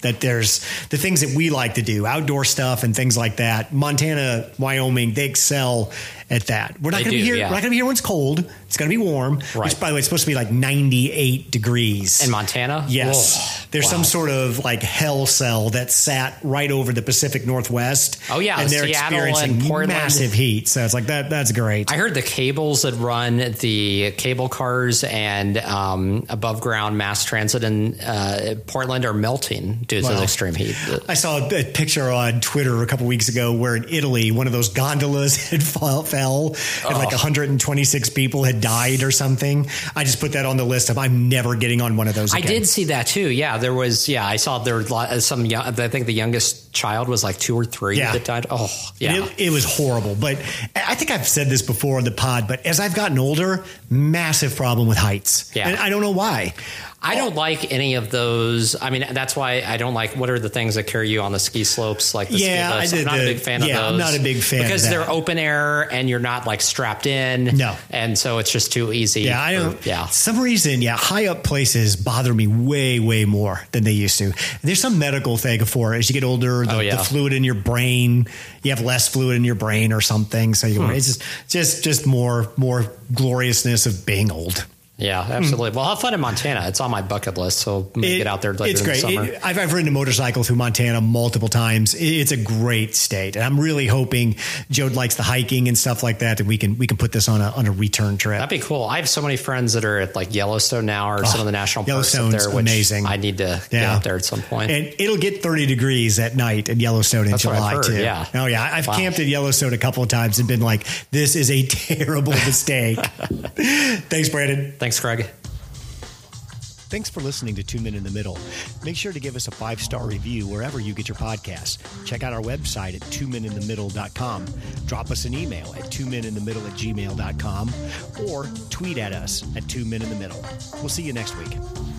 that there's the things that we like to do, outdoor stuff and things like that. Montana, Wyoming, they excel at that. We're not going to be here. Yeah. We're not going to be here when it's cold. It's going to be warm. Right. Which, by the way, it's supposed to be like ninety-eight degrees in Montana. Yes, Whoa. There's Wow. some sort of like hell cell that sat right over the Pacific Northwest. Oh yeah, and they're Seattle experiencing and Portland. massive heat. So it's like that. That's great. I heard the cables that run the cable cars and um, above ground mass transit in uh, Portland are melting due to Wow. the extreme heat. I saw a, a picture on Twitter a couple weeks ago where in Italy, one of those gondolas had fall, fell and Oh. like one hundred twenty-six people had died or something. I just put that on the list of I'm never getting on one of those I again. did see that too. Yeah, there was. Yeah, I saw there was a lot- some. young- I think the youngest child was like two or three Yeah. that died. Oh, yeah. It, it was horrible. But I think I've said this before on the pod, but as I've gotten older, massive problem with heights. Yeah. And I don't know why. I don't like any of those. I mean, that's why I don't like. What are the things that carry you on the ski slopes? Like the Yeah, ski lifts? I I'm did not the- a big fan yeah, of those. I'm not a big fan of because that. they're open air and you're not like strapped in. No. and so it's just too easy. Yeah, I for- don't. Yeah, Some reason, yeah, high up places bother me way, way more than they used to. There's some medical thing for it. As you get older, the, Oh, yeah. the fluid in your brain, you have less fluid in your brain or something. So you, Hmm. it's just, just, just more, more gloriousness of being old. yeah, absolutely. Well, have fun in Montana. It's on my bucket list, so I'm gonna It- get out there later it's in the great. summer. It- I've, I've ridden a motorcycle through Montana multiple times. It- It's a great state, and I'm really hoping Joe likes the hiking and stuff like that. That we can we can put this on a on a return trip. That'd be cool. I have so many friends that are at like Yellowstone now or some of the national parks up Yellowstone's there, which amazing. I need to get Yeah. out there at some point. And it'll get thirty degrees at night in Yellowstone in That's what I've July heard, too. yeah. Oh yeah, I've Wow. camped at Yellowstone a couple of times and been like, this is a terrible mistake. Thanks, Brandon. Thanks, Craig. Thanks for listening to Two Men in the Middle. Make sure to give us a five-star review wherever you get your podcasts. Check out our website at two men in the middle dot com. Drop us an email at two men in the middle at gmail dot com or tweet at us at two men in the middle. We'll see you next week.